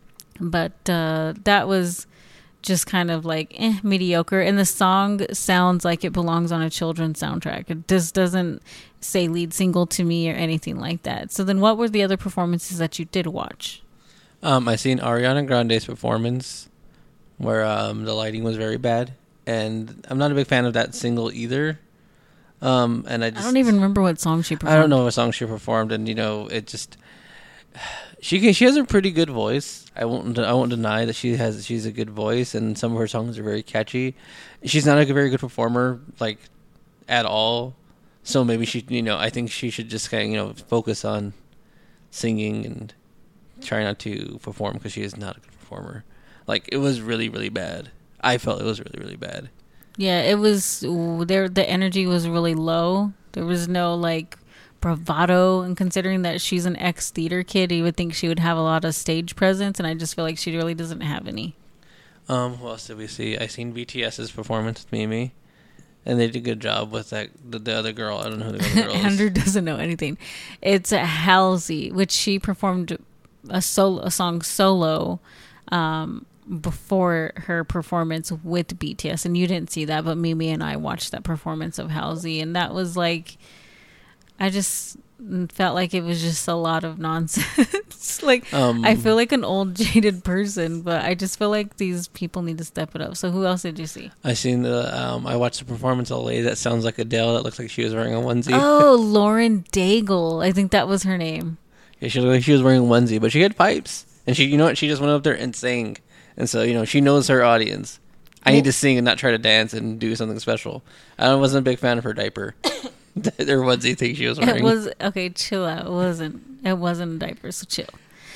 But uh, that was just kind of like eh, mediocre, and the song sounds like it belongs on a children's soundtrack. It just doesn't say lead single to me or anything like that. So then what were the other performances that you did watch? Um, I seen Ariana Grande's performance where um, the lighting was very bad, and I'm not a big fan of that single either. Um, and I just I don't even remember what song she performed. I don't know what song she performed, and you know, it just she can, she has a pretty good voice. I won't I won't deny that she has she's a good voice, and some of her songs are very catchy. She's not a very good performer, like at all. So maybe she, you know, I think she should just kind of, you know, focus on singing and try not to perform, because she is not a good performer. Like, it was really, really bad. I felt it was really, really bad. Yeah, it was there. The energy was really low. There was no like bravado, and considering that she's an ex-theater kid, you would think she would have a lot of stage presence, and I just feel like she really doesn't have any. Um, what else did we see? I seen BTS's performance with Mimi, and they did a good job with that. The, the other girl, I don't know who the other girl is. Andrew doesn't know anything. It's a Halsey, which she performed a solo, a song solo, um, before her performance with B T S, and you didn't see that, but Mimi and I watched that performance of Halsey, and that was like, I just felt like it was just a lot of nonsense. Like, um, I feel like an old jaded person, but I just feel like these people need to step it up. So who else did you see? I seen the um, I watched the performance of a lady that sounds like Adele, that looks like she was wearing a onesie. Oh, Lauren Daigle, I think that was her name. Yeah, she looked like she was wearing a onesie, but she had pipes, And she, you know what? She just went up there and sang. And so, you know, she knows her audience. I need to sing and not try to dance and do something special. I wasn't a big fan of her diaper. Their onesie thing she was wearing. It was okay. Chill out. It wasn't. It wasn't a diaper. So chill.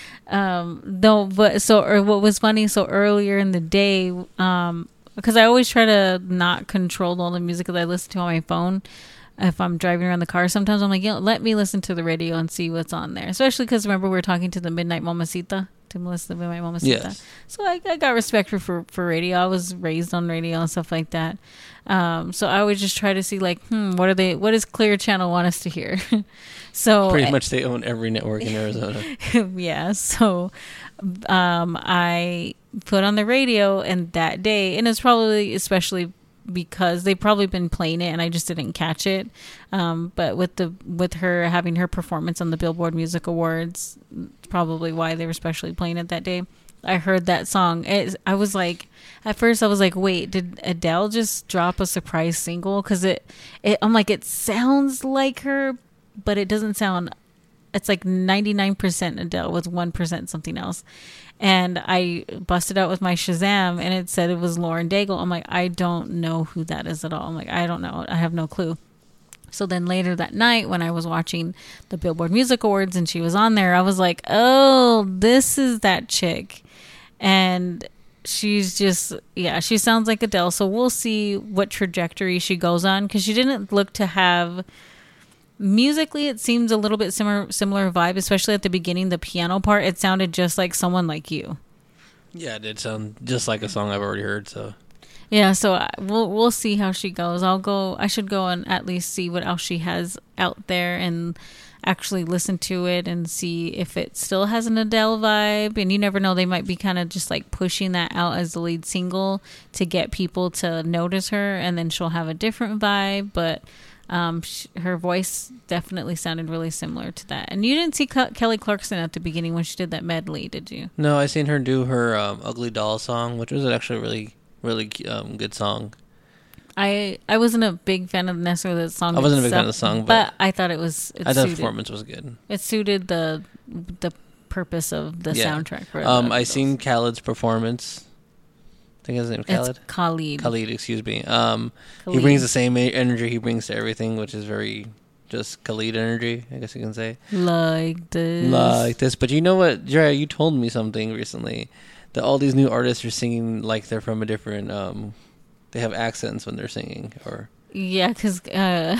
Um. No. But so, or what was funny? So earlier in the day, um, because I always try to not control all the music that I listen to on my phone. If I'm driving around the car, sometimes I'm like, you know, let me listen to the radio and see what's on there. Especially because remember we were talking to the Midnight Mamacita. To Melissa, the Midnight Mamacita. Yes. So I, I got respect for, for for radio. I was raised on radio and stuff like that. Um, so I would just try to see like, hmm, what are they? What does Clear Channel want us to hear? So pretty much they own every network in Arizona. Yeah. So um, I put on the radio, and that day, and it's probably especially because they've probably been playing it and I just didn't catch it. Um, but with the with her having her performance on the Billboard Music Awards, probably why they were especially playing it that day. I heard that song. It, I was like, at first I was like, wait, did Adele just drop a surprise single? Because it, it, I'm like, it sounds like her, but it doesn't sound. It's like ninety-nine percent Adele with one percent something else. And I busted out with my Shazam and it said it was Lauren Daigle. I'm like, I don't know who that is at all. I'm like, I don't know. I have no clue. So then later that night when I was watching the Billboard Music Awards and she was on there, I was like, oh, this is that chick. And she's just, yeah, she sounds like Adele. So we'll see what trajectory she goes on because she didn't look to have... Musically, it seems a little bit similar similar vibe, especially at the beginning, the piano part. It sounded just like Someone Like You. Yeah, it did sound just like a song I've already heard. So yeah, so I, we'll we'll see how she goes. I'll go. I should go and at least see what else she has out there and actually listen to it and see if it still has an Adele vibe. And you never know, they might be kind of just like pushing that out as the lead single to get people to notice her, and then she'll have a different vibe, but. Um, sh- her voice definitely sounded really similar to that. And you didn't see Ke- Kelly Clarkson at the beginning when she did that medley, did you? No, I seen her do her um, Ugly Doll song, which was actually a really, really um, good song. I I wasn't a big fan of necessarily the song. I wasn't itself, a big fan of the song, but, but I thought it was. It I thought suited, the performance was good. It suited the the purpose of the yeah. soundtrack. For um, the, I seen Khaled's performance. I think his name is Khaled. It's Khalid. Khalid, excuse me. Um, Khalid. He brings the same a- energy he brings to everything, which is very just Khalid energy, I guess you can say. Like this. Like this. But you know what, Dre, you told me something recently that all these new artists are singing like they're from a different. Um, they have accents when they're singing, or yeah, because uh,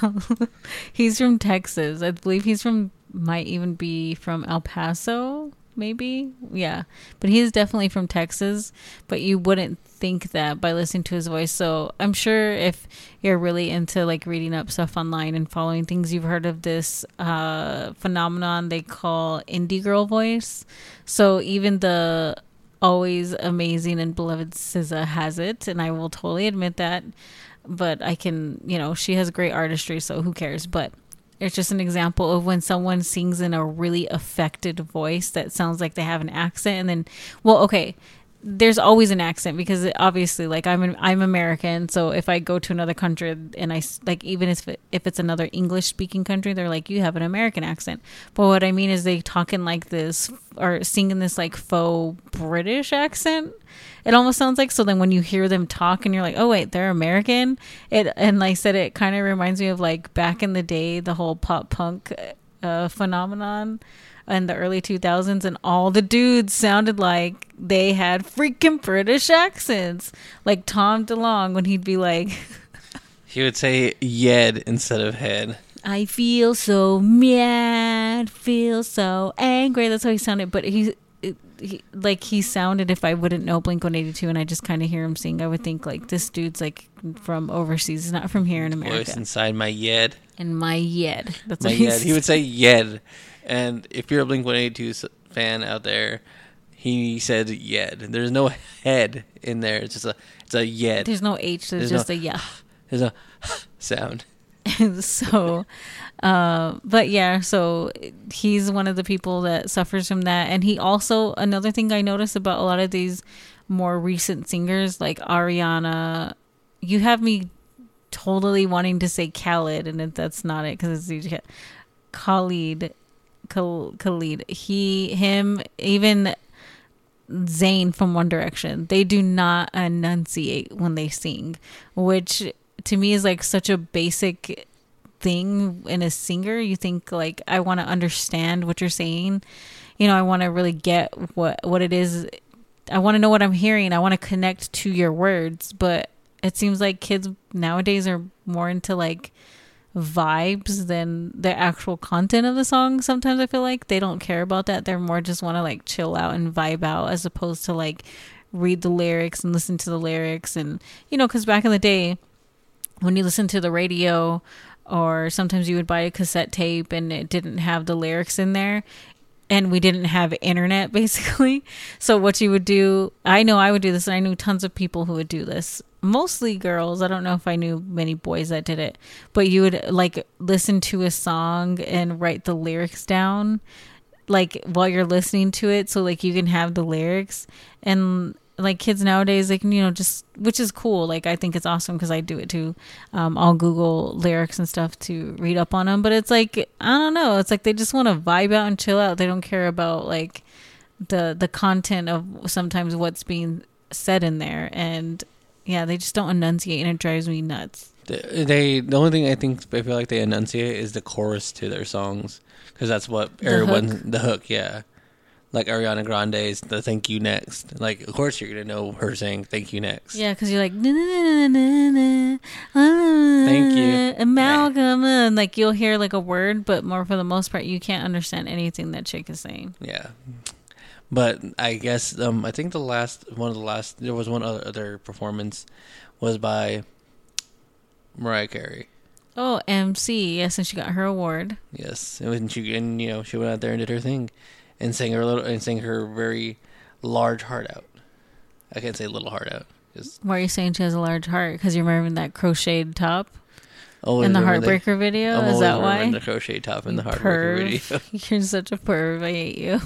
he's from Texas. I believe he's from. Might even be from El Paso. Maybe, yeah, but he's definitely from Texas, but you wouldn't think that by listening to his voice. So I'm sure if you're really into like reading up stuff online and following things, you've heard of this uh phenomenon they call indie girl voice. So even the always amazing and beloved S Z A has it, and I will totally admit that, but I can, you know, she has great artistry, so who cares. But it's just an example of when someone sings in a really affected voice that sounds like they have an accent. And then, well, okay, there's always an accent because it, obviously, like I'm an, I'm American. So if I go to another country and I like, even if it, if it's another English speaking country, they're like, you have an American accent. But what I mean is they talking like this or singing this like faux British accent. It almost sounds like, so then when you hear them talk and you're like, oh wait, they're American. It, and like I said, it kind of reminds me of like back in the day, the whole pop punk uh, phenomenon in the early two thousands, and all the dudes sounded like they had freaking British accents. Like Tom DeLonge when he'd be like, he would say "yed" instead of "head." I feel so mad, feel so angry. That's how he sounded. But he, he like he sounded, if I wouldn't know Blink one eighty-two and I just kind of hear him sing, I would think like this dude's like from overseas. He's not from here in America. Voice inside my "yed." And my yed. That's my what he yed. He would say "yed." And if you're a Blink one eighty-two fan out there, he said "yed." There's no head in there. It's just a it's a "yed." There's no H. There's, there's just no, a yeah. There's a sound. so, uh, but yeah, so he's one of the people that suffers from that. And he also, another thing I noticed about a lot of these more recent singers like Ariana, you have me totally wanting to say Khaled, and it, that's not it because it's Khalid. Khal- Khalid. He, him, even Zayn from One Direction. They do not enunciate when they sing, which to me is like such a basic thing in a singer. You think like, I want to understand what you're saying. You know, I want to really get what what it is. I want to know what I'm hearing. I want to connect to your words. But it seems like kids nowadays are more into like vibes than the actual content of the song. Sometimes I feel like they don't care about that. They're more just want to like chill out and vibe out, as opposed to like read the lyrics and listen to the lyrics. And you know, because back in the day when you listen to the radio, or sometimes you would buy a cassette tape and it didn't have the lyrics in there, and we didn't have internet basically. So what you would do, I know I would do this, and I knew tons of people who would do this, mostly girls. I don't know if I knew many boys that did it, but you would like listen to a song and write the lyrics down like while you're listening to it, so like you can have the lyrics. And like kids nowadays, they can, you know, just, which is cool. Like I think it's awesome because I do it too. Um, I'll Google lyrics and stuff to read up on them, but it's like, I don't know. It's like they just want to vibe out and chill out. They don't care about like the the content of sometimes what's being said in there. And yeah, they just don't enunciate, and it drives me nuts. They, they the only thing I think I feel like they enunciate is the chorus to their songs, because that's what The everyone hook? the hook, yeah. Like Ariana Grande's the "Thank You Next." Like, of course you're gonna know her saying "Thank You Next." Yeah, because you're like, na, na, na, na, na, na, Thank you. amalgam, and like you'll hear like a word, but more for the most part, you can't understand anything that chick is saying. Yeah. But I guess um, I think the last one of the last there was one other, other performance was by Mariah Carey. Oh, M C, yes, and she got her award. Yes, and she and you know she went out there and did her thing, and sang her little and sang her very large heart out. I can't say little heart out. Just, Why are you saying she has a large heart? Because you're remembering that crocheted top always in the remember Heartbreaker video? I'm Is always that why? remembering the crochet top in the You Heartbreaker perv. You're such a perv. I hate you.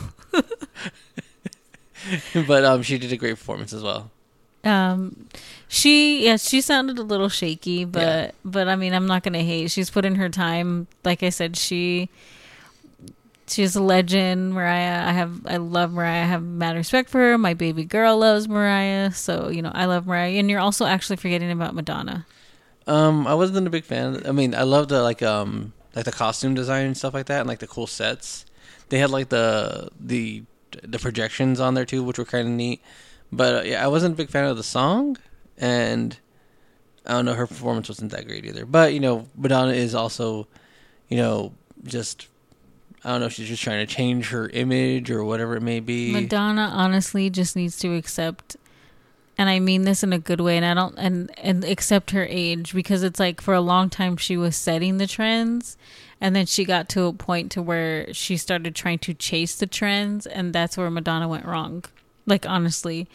video. But um, she did a great performance as well. Um, she yeah, she sounded a little shaky, but Yeah. but I mean, I'm not gonna hate. She's put in her time. Like I said, she she's a legend. Mariah, I have I love Mariah. I have mad respect for her. My baby girl loves Mariah, so you know I love Mariah. And you're also actually forgetting about Madonna. Um, I wasn't a big fan. I mean, I loved the like um like the costume design and stuff like that, and like the cool sets. They had like the the the projections on there too, which were kind of neat. But uh, yeah, I wasn't a big fan of the song, and I don't know, her performance wasn't that great either. But you know, Madonna is also, you know, just I don't know, she's just trying to change her image or whatever it may be. Madonna honestly just needs to accept, and I mean this in a good way, and I don't and and accept her age, because it's like for a long time she was setting the trends, and then she got to a point to where she started trying to chase the trends, and that's where Madonna went wrong. Like honestly,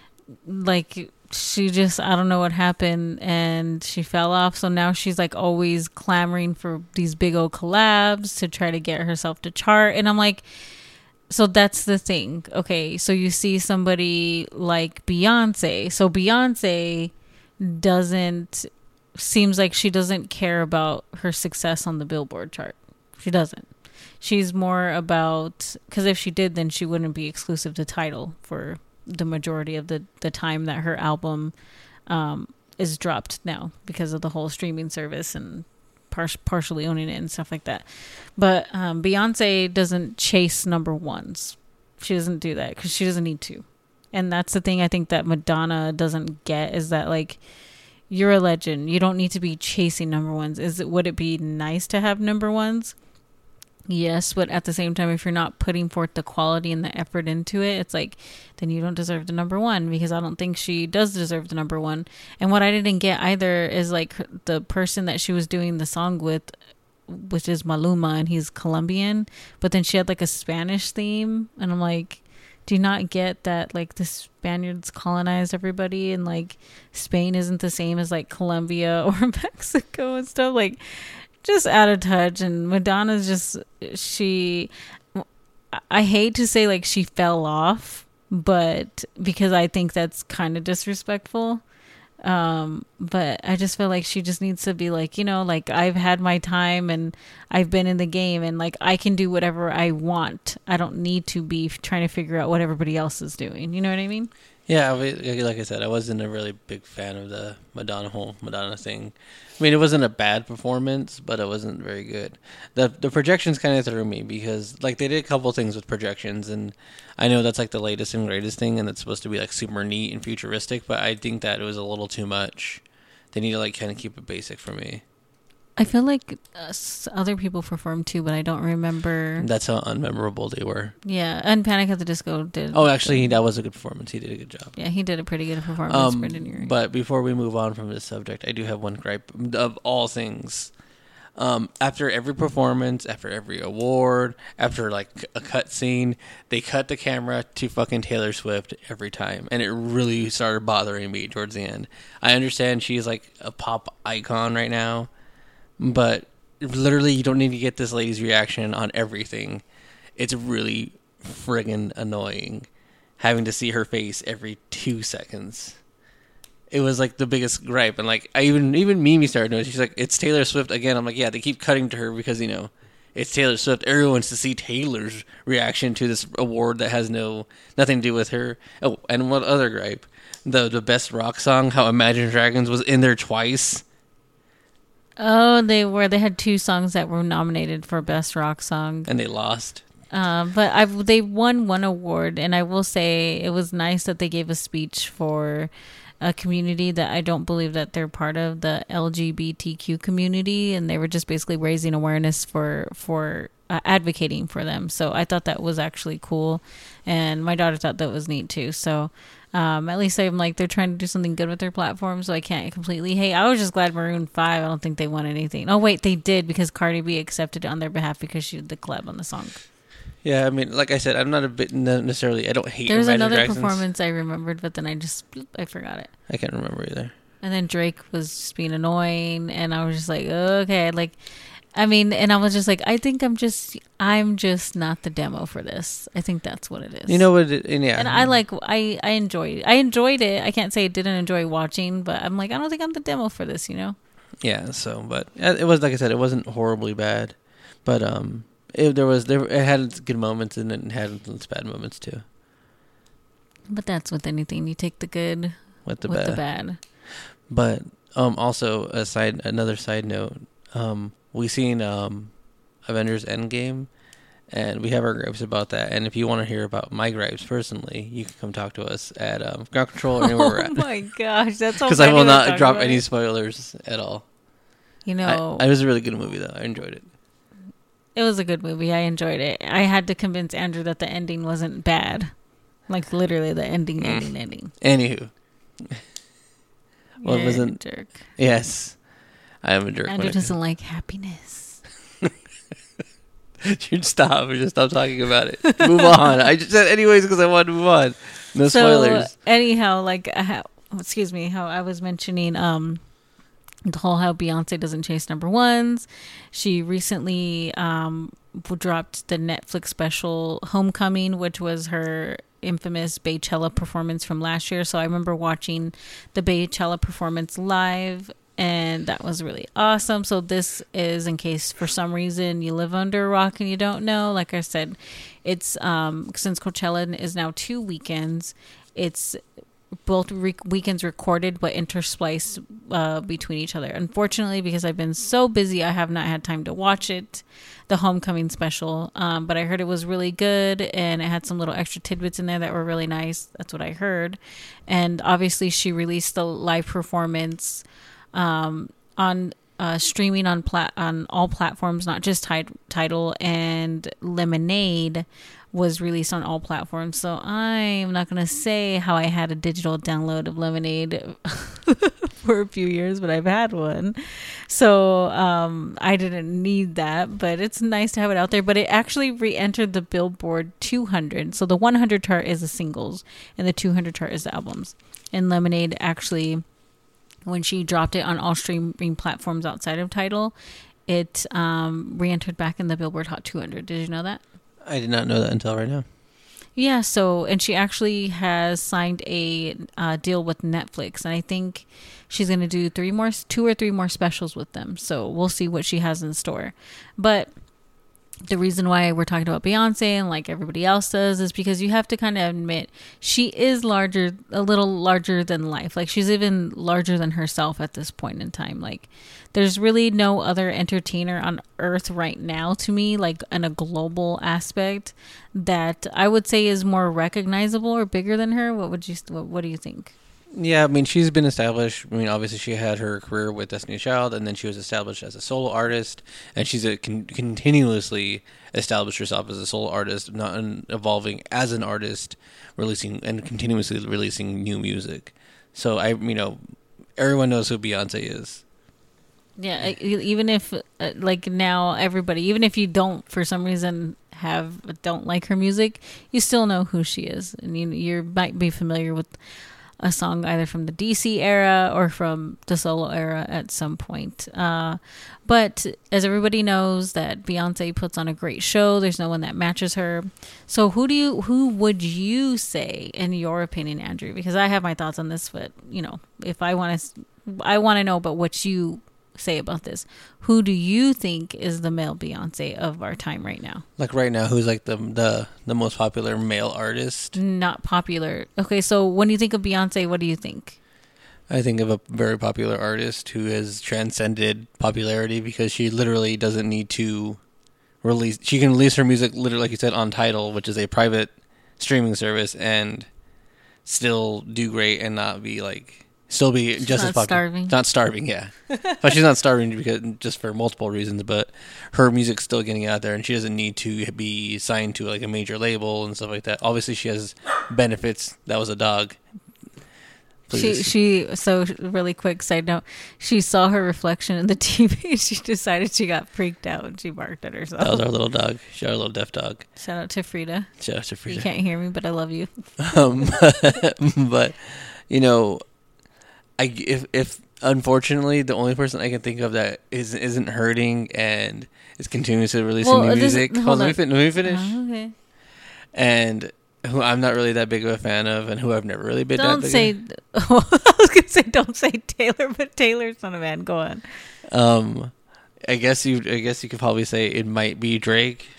like she just, I don't know what happened, and she fell off. So now she's like always clamoring for these big old collabs to try to get herself to chart, and I'm like, so that's the thing. Okay, so you see somebody like Beyonce. So Beyonce doesn't, seems like she doesn't care about her success on the Billboard chart. She doesn't. She's more about, because if she did, then she wouldn't be exclusive to Tidal for the majority of the, the time that her album um, is dropped now, because of the whole streaming service and par- partially owning it and stuff like that. But um, Beyonce doesn't chase number ones. She doesn't do that because she doesn't need to. And that's the thing I think that Madonna doesn't get, is that like, you're a legend. You don't need to be chasing number ones. Is it, would it be nice to have number ones? Yes, but at the same time, if you're not putting forth the quality and the effort into it, it's like, then you don't deserve the number one, because I don't think she does deserve the number one. And what I didn't get either is like the person that she was doing the song with, which is Maluma, and he's Colombian, but then she had like a Spanish theme, and I'm like, do you not get that like the Spaniards colonized everybody, and like Spain isn't the same as like Colombia or Mexico and stuff? Like, just out of touch. And Madonna's just, she, I hate to say like she fell off, but because I think that's kind of disrespectful, Um, but I just feel like she just needs to be like, you know, like I've had my time and I've been in the game and like I can do whatever I want. I don't need to be trying to figure out what everybody else is doing. You know what I mean? Yeah, like I said, I wasn't a really big fan of the Madonna whole Madonna thing. I mean, it wasn't a bad performance, but it wasn't very good. The the projections kind of threw me because like they did a couple things with projections, and I know that's like the latest and greatest thing, and it's supposed to be like super neat and futuristic, but I think that it was a little too much. They need to like kind of keep it basic for me. I feel like uh, other people performed too, but I don't remember. That's how unmemorable they were. Yeah, and Panic at the Disco did. Oh, actually, that was a good performance. He did a good job. Yeah, he did a pretty good performance. Um, Brendan Urie. But before we move on from this subject, I do have one gripe of all things. Um, after every performance, after every award, after like a cut scene, they cut the camera to fucking Taylor Swift every time, and it really started bothering me towards the end. I understand she's like a pop icon right now. But literally, you don't need to get this lady's reaction on everything. It's really friggin' annoying having to see her face every two seconds. It was like the biggest gripe, and like I even even Mimi started noticing. She's like, "It's Taylor Swift again." I'm like, "Yeah, they keep cutting to her because you know it's Taylor Swift. Everyone wants to see Taylor's reaction to this award that has no nothing to do with her." Oh, and what other gripe? The the best rock song, how Imagine Dragons was in there twice. Oh, they were. They had two songs that were nominated for Best Rock Song. And they lost. Uh, but I've, they won one award, and I will say it was nice that they gave a speech for a community that I don't believe that they're part of, the L G B T Q community, and they were just basically raising awareness for, for uh, advocating for them. So I thought that was actually cool, and my daughter thought that was neat too. So Um, at least I'm like, they're trying to do something good with their platform, so I can't completely hate. I was just glad Maroon five, I don't think they won anything. Oh, wait, they did, because Cardi B accepted it on their behalf because she did the collab on the song. Yeah, I mean, like I said, I'm not a bit necessarily, I don't hate There's Imagine another Dragons. performance I remembered, but then I just, I forgot it. I can't remember either. And then Drake was just being annoying, and I was just like, okay, like, I mean, and I was just like, I think I'm just, I'm just not the demo for this. I think that's what it is. You know what? It, and yeah, and I like, I, I enjoyed, I enjoyed it. I can't say I didn't enjoy watching, but I'm like, I don't think I'm the demo for this. You know? Yeah. So, but it was like I said, it wasn't horribly bad, but um, it, there was there it had its good moments and it had its bad moments too. But that's with anything. You take the good with the with bad. the bad. But um, also a side, another side note, um. We seen um, Avengers Endgame, and we have our gripes about that. And if you want to hear about my gripes personally, you can come talk to us at um, Ground Control or anywhere we're at. Oh my gosh, that's so because I will not drop any it. spoilers at all. You know, I, it was a really good movie though. I enjoyed it. It was a good movie. I enjoyed it. I had to convince Andrew that the ending wasn't bad, like literally the ending, ending, ending. Anywho, well, You're it wasn't. a jerk. Yes. I am a jerk. Andrew doesn't like happiness. You'd stop. Just stop talking about it. Move on. I just said anyways because I wanted to move on. No so, spoilers. Anyhow, like, uh, excuse me, how I was mentioning um, the whole how Beyonce doesn't chase number ones. She recently um, dropped the Netflix special Homecoming, which was her infamous Beychella performance from last year. So I remember watching the Beychella performance live, and that was really awesome. So this is, in case for some reason you live under a rock and you don't know, like I said, it's um since Coachella is now two weekends, it's both re- weekends recorded but interspliced uh, between each other. Unfortunately, because I've been so busy, I have not had time to watch it, the Homecoming special. Um, but I heard it was really good, and it had some little extra tidbits in there that were really nice. That's what I heard. And obviously, she released the live performance um, on uh, streaming on plat- on all platforms, not just Tide- Tidal, and Lemonade was released on all platforms. So I'm not going to say how I had a digital download of Lemonade for a few years, but I've had one. So um, I didn't need that, but it's nice to have it out there. But it actually re-entered the Billboard two hundred. So the one hundred chart is the singles, and the two hundred chart is the albums. And Lemonade actually, when she dropped it on all streaming platforms outside of Tidal, it um, re-entered back in the Billboard Hot two hundred. Did you know that? I did not know that until right now. Yeah, so, and she actually has signed a uh, deal with Netflix, and I think she's going to do three more, two or three more specials with them. So we'll see what she has in store. But the reason why we're talking about Beyonce and like everybody else does is because you have to kind of admit she is larger, a little larger than life. Like she's even larger than herself at this point in time. Like there's really no other entertainer on earth right now to me, like in a global aspect, that I would say is more recognizable or bigger than her. What would you, what, what do you think? Yeah, I mean, she's been established. I mean, obviously, she had her career with Destiny's Child, and then she was established as a solo artist, and she's a con- continuously established herself as a solo artist, not an, evolving as an artist, releasing and continuously releasing new music. So, I, you know, everyone knows who Beyonce is. Yeah, even if, uh, like now, everybody, even if you don't, for some reason, have, don't like her music, you still know who she is, and you, you might be familiar with a song either from the D C era or from the solo era at some point. Uh, but as everybody knows, that Beyonce puts on a great show. There's no one that matches her. So who do you, who would you say, in your opinion, Andrew? Because I have my thoughts on this, but you know, if I want to, I want to know about what you say about this. Who do you think is the male Beyonce of our time right now? Like right now, who's like the the the most popular male artist? Not popular. Okay, so when you think of Beyonce, what do you think? I think of a very popular artist who has transcended popularity because she literally doesn't need to release. She can release her music literally, like you said, on Tidal, which is a private streaming service, and still do great and not be like. Still be She's just not as popular. Starving. Not starving, yeah. But she's not starving because just for multiple reasons. But her music's still getting out there, and she doesn't need to be signed to like a major label and stuff like that. Obviously, she has benefits. That was a dog. Please. She she so really quick side note. She saw her reflection in the T V. She decided she got freaked out and she barked at herself. That was our little dog. She our little deaf dog. Shout out to Frida. Shout out to Frida. You can't hear me, but I love you. Um, but you know. I, if if unfortunately the only person I can think of that is isn't hurting and is continuously releasing well, new this, music. Hold Hold on, on, let me, fin- let me finish. Oh, okay. And who I'm not really that big of a fan of, and who I've never really been. Don't that big say. of. Well, I was gonna say don't say Taylor, but Taylor's not a man. Go on. Um, I guess you. I guess you could probably say it might be Drake.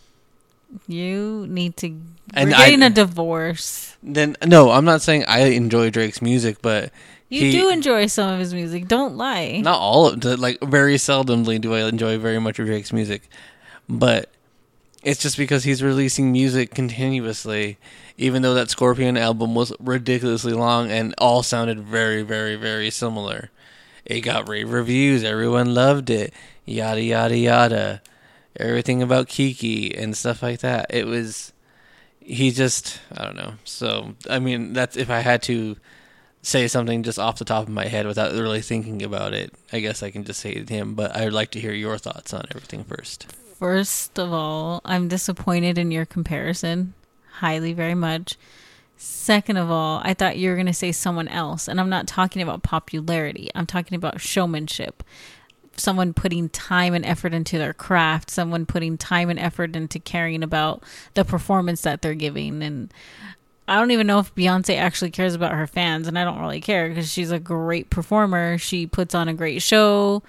You need to. And we're getting I, a divorce. Then no, I'm not saying I enjoy Drake's music, but. You he, do enjoy some of his music. Don't lie. Not all of it. Like, very seldomly do I enjoy very much of Drake's music. But it's just because he's releasing music continuously. Even though that Scorpion album was ridiculously long and all sounded very, very, very similar. It got rave reviews. Everyone loved it. Yada, yada, yada. Everything about Kiki and stuff like that. It was... He just... I don't know. So, I mean, that's if I had to... say something just off the top of my head without really thinking about it, I guess I can just say it him, but I would like to hear your thoughts on everything first. First of all, I'm disappointed in your comparison. Highly, very much. Second of all, I thought you were going to say someone else, and I'm not talking about popularity. I'm talking about showmanship. Someone putting time and effort into their craft, someone putting time and effort into caring about the performance that they're giving. And I don't even know if Beyonce actually cares about her fans, and I don't really care because she's a great performer. She puts on a great show.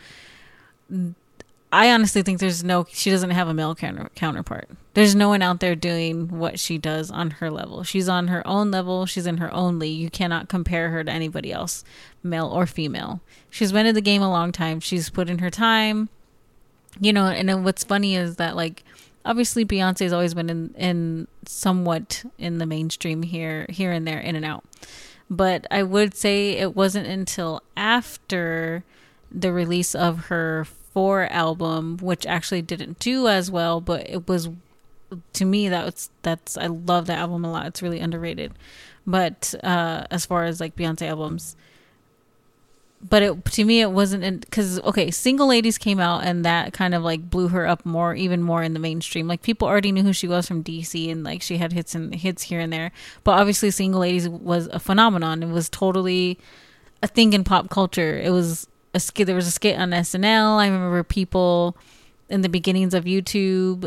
I honestly think there's no, she doesn't have a male counter, counterpart. There's no one out there doing what she does on her level. She's on her own level. She's in her own league. You cannot compare her to anybody else, male or female. She's been in the game a long time. She's put in her time. You know, and then what's funny is that, like, obviously Beyonce's always been in, in somewhat in the mainstream here, here and there, in and out. But I would say it wasn't until after the release of her Four album, which actually didn't do as well, but it was, to me, that was, that's, I love that album a lot. It's really underrated. But uh, as far as like Beyonce albums, but it, to me, it wasn't, because, okay, Single Ladies came out and that kind of like blew her up more, even more in the mainstream. Like, people already knew who she was from D C, and like she had hits and hits here and there. But obviously Single Ladies was a phenomenon. It was totally a thing in pop culture. It was a skit. There was a skit on S N L. I remember people in the beginnings of YouTube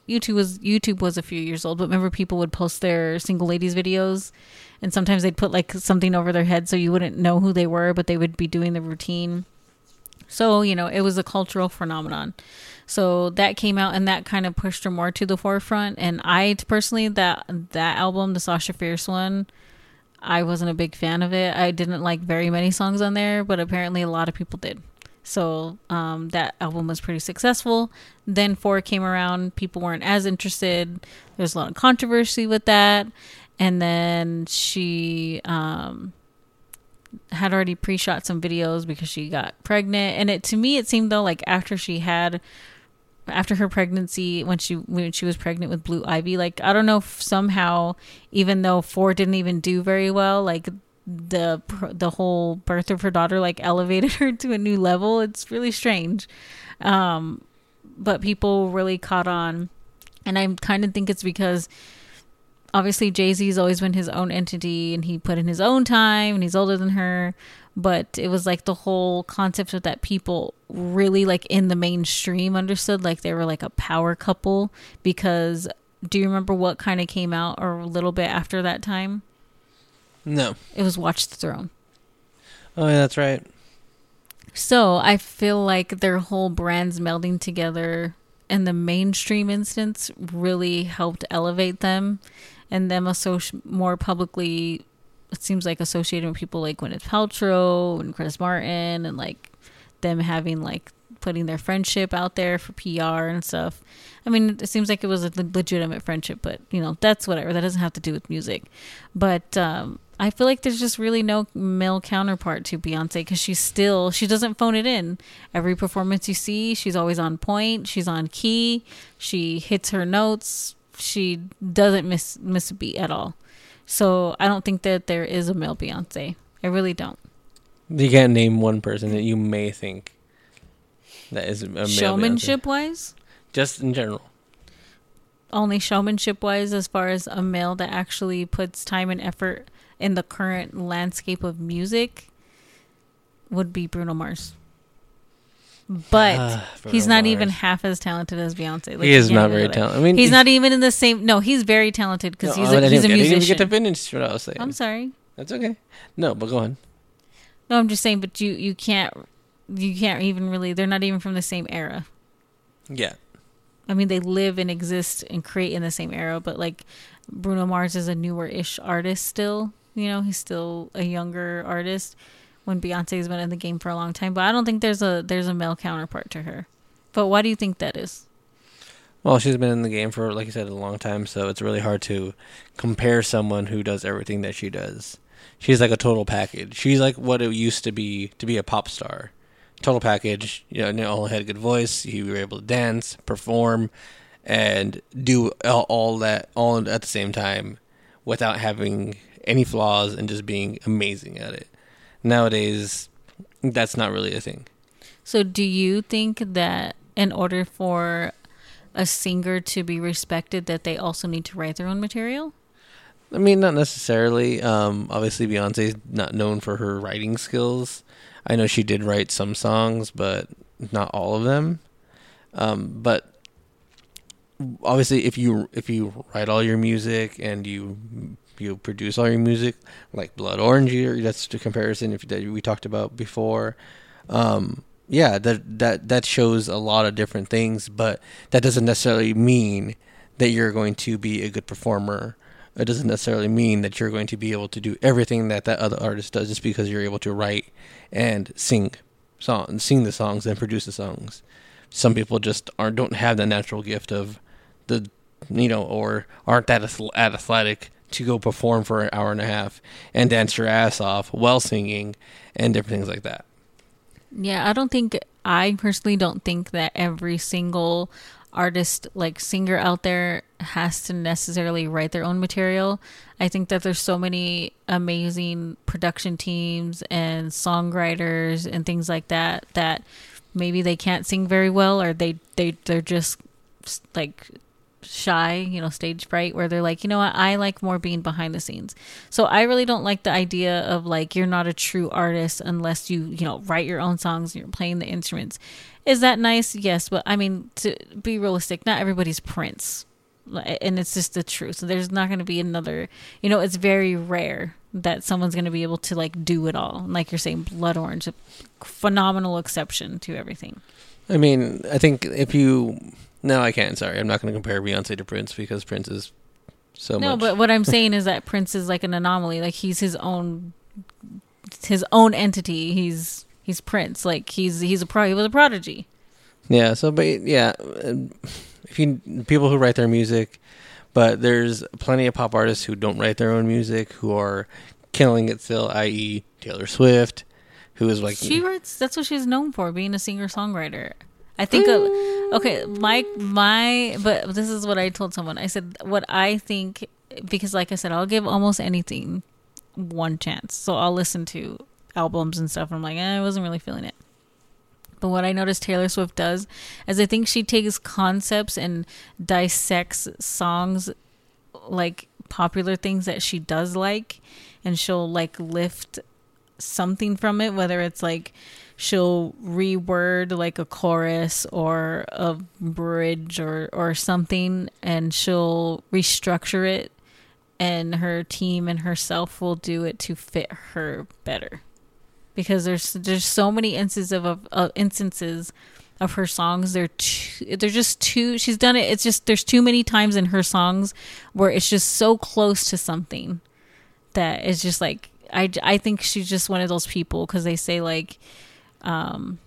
YouTube was YouTube was a few years old, but remember people would post their single ladies videos, and sometimes they'd put like something over their head so you wouldn't know who they were, but they would be doing the routine. So, you know, it was a cultural phenomenon. So that came out and that kind of pushed her more to the forefront. And I personally, that that album, the Sasha Fierce one, I wasn't a big fan of it. I didn't like very many songs on there, but apparently a lot of people did. So um, that album was pretty successful. Then four came around. People weren't as interested. There's a lot of controversy with that. And then she um, had already pre-shot some videos because she got pregnant. And it to me, it seemed though like after she had, after her pregnancy, when she when she was pregnant with Blue Ivy, like I don't know if somehow, even though four didn't even do very well, like the the whole birth of her daughter like elevated her to a new level. It's really strange, um but people really caught on, and I kind of think it's because obviously Jay-Z's always been his own entity and he put in his own time and he's older than her, but it was like the whole concept of that people really like in the mainstream understood like they were like a power couple. Because do you remember what kind of came out or a little bit after that time? No. It was Watch the Throne. Oh, yeah, that's right. So I feel like their whole brands melding together in the mainstream instance really helped elevate them, and them associ- more publicly, it seems like associated with people like Gwyneth Paltrow and Chris Martin, and like them having like putting their friendship out there for P R and stuff. I mean, it seems like it was a legitimate friendship, but you know, that's whatever. That doesn't have to do with music. But um, I feel like there's just really no male counterpart to Beyonce, because she's still, she doesn't phone it in. Every performance you see, she's always on point. She's on key. She hits her notes. She doesn't miss miss a beat at all. So I don't think that there is a male Beyonce. I really don't. You can't name one person that you may think that is a male Showmanship Beyonce. wise? Just in general. Only showmanship wise, as far as a male that actually puts time and effort in the current landscape of music, would be Bruno Mars. But uh, he's not Mars. even half as talented as Beyonce. Like, he is not very talented. I mean, he's, he's not even in the same. No, he's very talented because no, he's, a, he's a musician. I didn't even get to finish what I was saying. I'm sorry. That's okay. No, but go on. No, I'm just saying. But you, you can't, you can't even really. They're not even from the same era. Yeah. I mean, they live and exist and create in the same era, but like Bruno Mars is a newer-ish artist still. You know, he's still a younger artist, when Beyonce's been in the game for a long time. But I don't think there's a there's a male counterpart to her. But why do you think that is? Well, she's been in the game for, like you said, a long time, so it's really hard to compare someone who does everything that she does. She's like a total package. She's like what it used to be to be a pop star. Total package. You know, all had a good voice. You were able to dance, perform, and do all, all that all at the same time without having any flaws and just being amazing at it. Nowadays, that's not really a thing. So do you think that in order for a singer to be respected, that they also need to write their own material? I mean, not necessarily. Um, obviously, Beyonce's not known for her writing skills. I know she did write some songs, but not all of them. Um, but obviously, if you if you write all your music and you you produce all your music, like Blood Orange, that's the comparison if that we talked about before. Um, yeah, that that that shows a lot of different things, but that doesn't necessarily mean that you're going to be a good performer. It doesn't necessarily mean that you're going to be able to do everything that that other artist does just because you're able to write and sing songs, sing the songs and produce the songs. Some people just aren't don't have the natural gift of the, you know, or aren't that athletic to go perform for an hour and a half and dance your ass off while singing and different things like that. Yeah, I don't think, I personally don't think that every single artist, like singer out there, has to necessarily write their own material. I think that there's so many amazing production teams and songwriters and things like that that maybe they can't sing very well, or they, they they're just like shy, you know, stage fright, where they're like, you know what, I like more being behind the scenes. So I really don't like the idea of like, you're not a true artist unless you, you know, write your own songs and you're playing the instruments. Is that nice? Yes. But I mean, to be realistic, not everybody's Prince. And it's just the truth. So there's not going to be another, you know, it's very rare that someone's going to be able to like do it all. And like you're saying, Blood Orange, a phenomenal exception to everything. I mean, I think if you... No, I can't. Sorry. I'm not going to compare Beyonce to Prince because Prince is so no, much. No, but what I'm saying is that Prince is like an anomaly. Like he's his own, his own entity. He's he's Prince. Like he's he's a pro. He was a prodigy. Yeah. So, but yeah, if you people who write their music, but there's plenty of pop artists who don't write their own music who are killing it still. that is, Taylor Swift, who is like she writes. That's what she's known for, being a singer songwriter. I think, of, okay, my, my, but this is what I told someone. I said, what I think, because like I said, I'll give almost anything one chance. So I'll listen to albums and stuff. And I'm like, eh, I wasn't really feeling it. But what I noticed Taylor Swift does is I think she takes concepts and dissects songs, like popular things that she does like, and she'll like lift something from it, whether it's like, she'll reword like a chorus or a bridge or, or something, and she'll restructure it, and her team and herself will do it to fit her better. Because there's there's so many instances of, of uh, instances of her songs. They're too, they're just too. She's done it. It's just there's too many times in her songs where it's just so close to something that it's just like I I think she's just one of those people, because they say like. Um,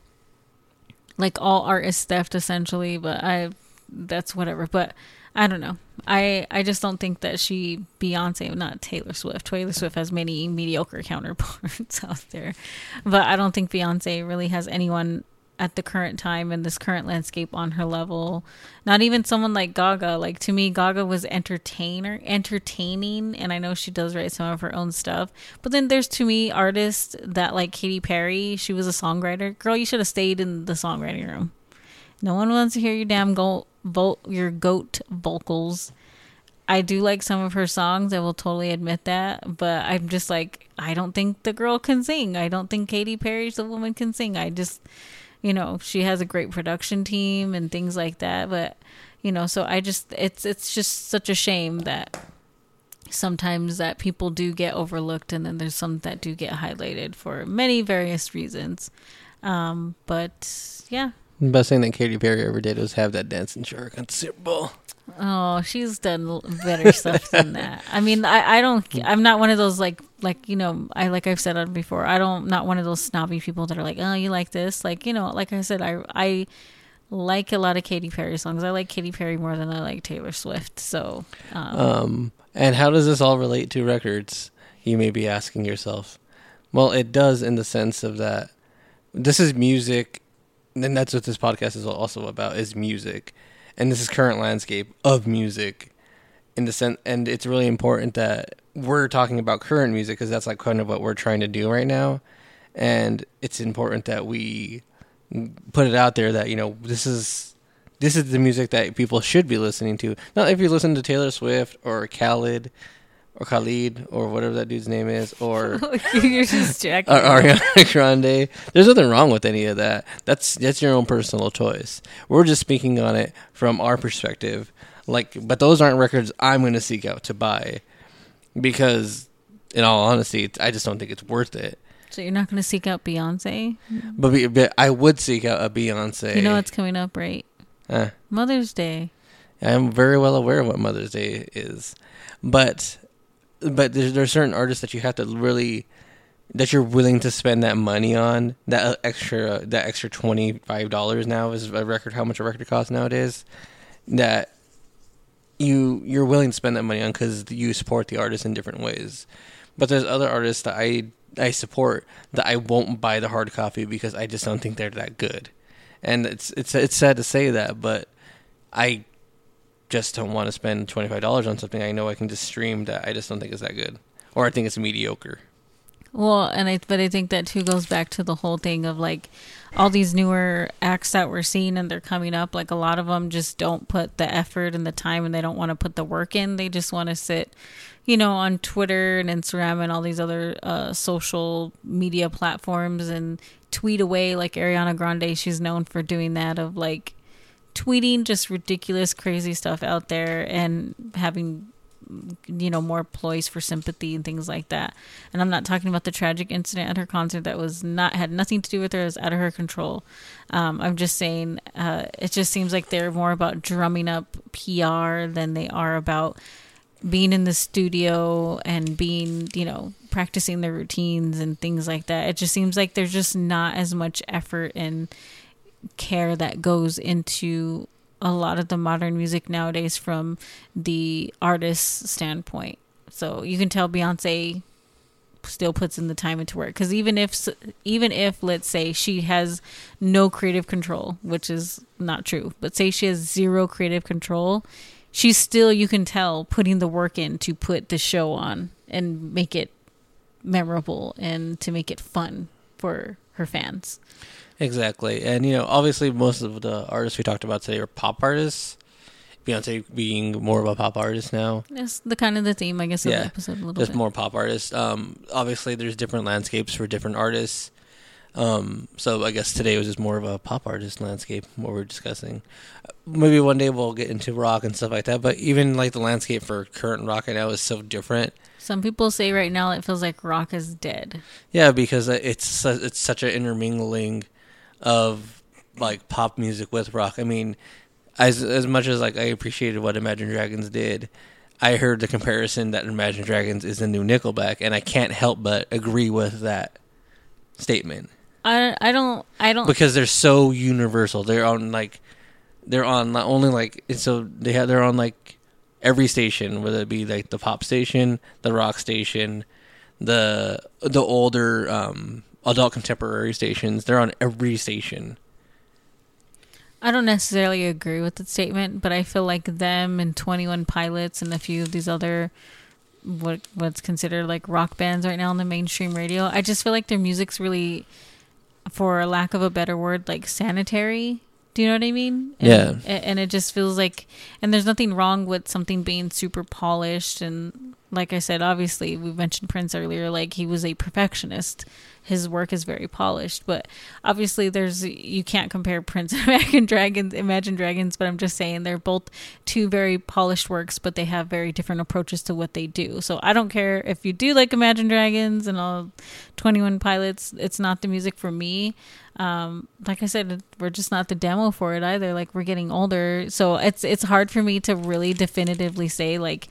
like all art is theft essentially, but I, that's whatever. But I don't know. I, I just don't think that she, Beyonce, not Taylor Swift. Taylor Swift has many mediocre counterparts out there, but I don't think Beyonce really has anyone at the current time in this current landscape on her level. Not even someone like Gaga. Like to me, Gaga was entertainer, entertaining, and I know she does write some of her own stuff. But then there's to me artists that like Katy Perry. She was a songwriter. Girl, you should have stayed in the songwriting room. No one wants to hear your damn go- vo- your goat vocals. I do like some of her songs. I will totally admit that. But I'm just like, I don't think the girl can sing. I don't think Katy Perry's the woman can sing. I just... You know, she has a great production team and things like that. But, you know, so I just, it's it's just such a shame that sometimes that people do get overlooked, and then there's some that do get highlighted for many various reasons. Um, but, yeah. The best thing that Katy Perry ever did was have that dancing shark on the Super Bowl. Oh, she's done better stuff than that. I mean, I, I don't, I'm not one of those like, like, you know, I, like I've said on before, I don't, not one of those snobby people that are like, oh, you like this? Like, you know, like I said, I, I like a lot of Katy Perry songs. I like Katy Perry more than I like Taylor Swift. So, um, um and how does this all relate to records? You may be asking yourself. Well, it does in the sense of that this is music, and that's what this podcast is also about, is music. And this is current landscape of music in the sense, and it's really important that we're talking about current music because that's like kind of what we're trying to do right now. And it's important that we put it out there that, you know, this is, this is the music that people should be listening to. Not if you listen to Taylor Swift or Khaled or Khalid or whatever that dude's name is, or you're just checking. Or Ariana Grande. There's nothing wrong with any of that. That's that's your own personal choice. We're just speaking on it from our perspective. Like, but those aren't records I'm going to seek out to buy because, in all honesty, I just don't think it's worth it. So you're not going to seek out Beyonce? But, but I would seek out a Beyonce. You know what's coming up, right? Uh, Mother's Day. I'm very well aware of what Mother's Day is, but. But there's, there are certain artists that you have to really, that you're willing to spend that money on. That extra, that extra twenty-five dollars now is a record. How much a record costs nowadays? That you you're willing to spend that money on because you support the artist in different ways. But there's other artists that I I support that I won't buy the hard copy because I just don't think they're that good. And it's it's it's sad to say that, but I. just don't want to spend twenty-five dollars on something I know I can just stream that I just don't think is that good, or I think it's mediocre. Well, and I but I think that too goes back to the whole thing of like all these newer acts that we're seeing and they're coming up. Like a lot of them just don't put the effort and the time, and they don't want to put the work in. They just want to sit, you know, on Twitter and Instagram and all these other uh, social media platforms and tweet away like Ariana Grande. She's known for doing that, of like tweeting just ridiculous, crazy stuff out there and having, you know, more ploys for sympathy and things like that. And I'm not talking about the tragic incident at her concert that was not had nothing to do with her, it was out of her control. um, I'm just saying uh, it just seems like they're more about drumming up P R than they are about being in the studio and being, you know, practicing their routines and things like that. It just seems like there's just not as much effort and care that goes into a lot of the modern music nowadays from the artist's standpoint. So you can tell Beyonce still puts in the time into work, because even if even if let's say she has no creative control, which is not true, but say she has zero creative control, she's still, you can tell, putting the work in to put the show on and make it memorable and to make it fun for her fans. Exactly. And, you know, obviously most of the artists we talked about today are pop artists. Beyonce being more of a pop artist now. That's the kind of the theme, I guess, of yeah, the episode a little just bit. more pop artists. Um, obviously, there's different landscapes for different artists. Um, so I guess today was just more of a pop artist landscape, what we're discussing. Maybe one day we'll get into rock and stuff like that. But even like the landscape for current rock right now is so different. Some people say right now it feels like rock is dead. Yeah, because it's su- it's such an intermingling of like pop music with rock. I mean, as as much as like I appreciated what Imagine Dragons did, I heard the comparison that Imagine Dragons is the new Nickelback, and I can't help but agree with that statement. I, I don't I don't Because they're so universal. They're on like they're on not only like so they have they're on like every station, whether it be like the pop station, the rock station, the the older um, adult contemporary stations. They're on every station. I don't necessarily agree with the statement, but I feel like them and twenty-one Pilots and a few of these other what what's considered like rock bands right now on the mainstream radio, I just feel like their music's really, for lack of a better word, like sanitary. Do you know what I mean? And, Yeah. And it just feels like, and there's nothing wrong with something being super polished. And like I said, obviously we mentioned Prince earlier, like he was a perfectionist. His work is very polished, but obviously there's, you can't compare Prince and Imagine Dragons, Imagine Dragons, but I'm just saying they're both two very polished works, but they have very different approaches to what they do. So I don't care if you do like Imagine Dragons and all twenty-one Pilots, it's not the music for me. Um, like I said, we're just not the demo for it either. Like we're getting older. So it's, it's hard for me to really definitively say like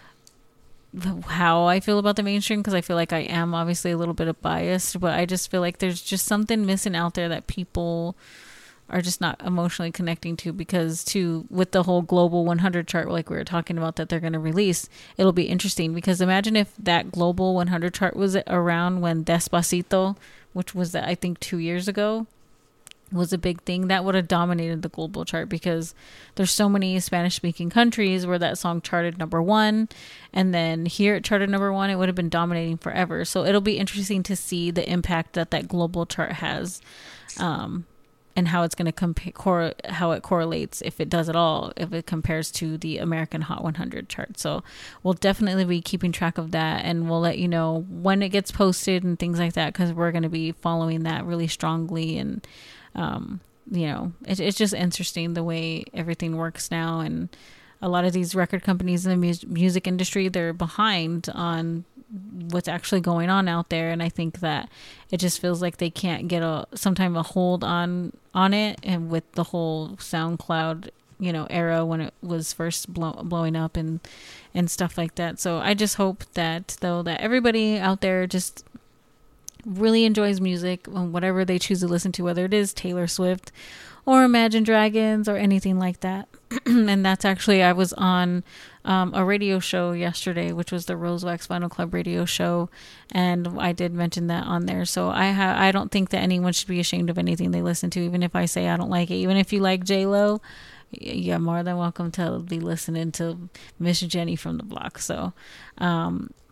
how I feel about the mainstream, because I feel like I am obviously a little bit of biased, but I just feel like there's just something missing out there that people are just not emotionally connecting to, because to with the whole global one hundred chart like we were talking about that they're going to release, it'll be interesting, because imagine if that global one hundred chart was around when Despacito, which was I think two years ago, was a big thing. That would have dominated the global chart, because there's so many Spanish speaking countries where that song charted number one, and then here it charted number one. It would have been dominating forever. So it'll be interesting to see the impact that that global chart has, um, and how it's going to compare, cor- how it correlates, if it does at all, if it compares to the American Hot one hundred chart. So we'll definitely be keeping track of that, and we'll let you know when it gets posted and things like that, because we're going to be following that really strongly. And um you know it, it's just interesting the way everything works now, and a lot of these record companies in the mu- music industry, they're behind on what's actually going on out there, and I think that it just feels like they can't get a sometime a hold on on it. And with the whole SoundCloud, you know, era when it was first blow, blowing up and and stuff like that. So I just hope that though that everybody out there just really enjoys music, whatever they choose to listen to, whether it is Taylor Swift or Imagine Dragons or anything like that. And that's actually, I was on um, a radio show yesterday, which was the Rosewax Vinyl Club radio show, and I did mention that on there. So I ha- I don't think that anyone should be ashamed of anything they listen to, even if I say I don't like it. Even if you like J-Lo, you're more than welcome to be listening to Miss Jenny from the block. So um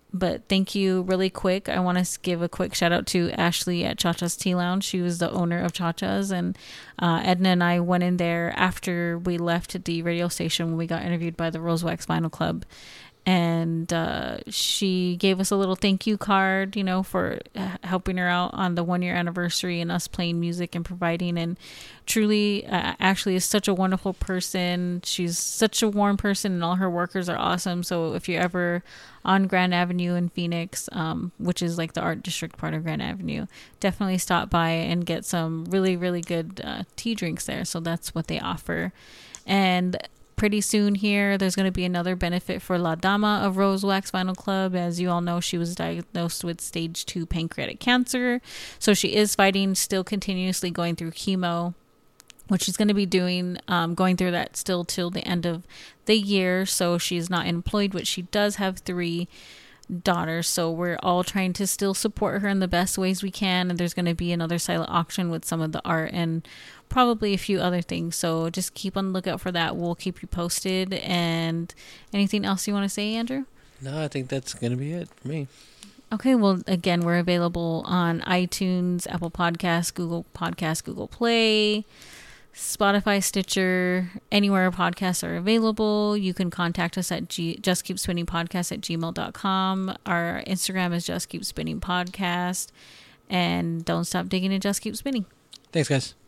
but thank you really quick. I want to give a quick shout out to Ashley at Cha-Cha's Tea Lounge. She was the owner of Cha-Cha's, and uh, Edna and I went in there after we left the radio station when we got interviewed by the Rosewax Vinyl Club. And uh, she gave us a little thank you card, you know, for helping her out on the one year anniversary and us playing music and providing. And truly, uh, Ashley is such a wonderful person. She's such a warm person, and all her workers are awesome. So if you're ever on Grand Avenue in Phoenix, um, which is like the art district part of Grand Avenue, definitely stop by and get some really, really good uh, tea drinks there. So that's what they offer. And pretty soon here, there's going to be another benefit for La Dama of Rosewax Vinyl Club. As you all know, she was diagnosed with stage two pancreatic cancer. So she is fighting, still continuously going through chemo, which she's going to be doing, um, going through that still till the end of the year. So she's not employed, but she does have three daughters. So we're all trying to still support her in the best ways we can. And there's going to be another silent auction with some of the art and probably a few other things. So just keep on the lookout for that. We'll keep you posted. And anything else you want to say, Andrew? No, I think that's going to be it for me. Okay, well, again, we're available on iTunes, Apple Podcasts, Google Podcasts, Google Play, Spotify, Stitcher, anywhere podcasts are available. You can contact us at G- just keep spinning podcast at gmail dot com. Our Instagram is just keep spinning podcast. And don't stop digging and just keep spinning. Thanks, guys.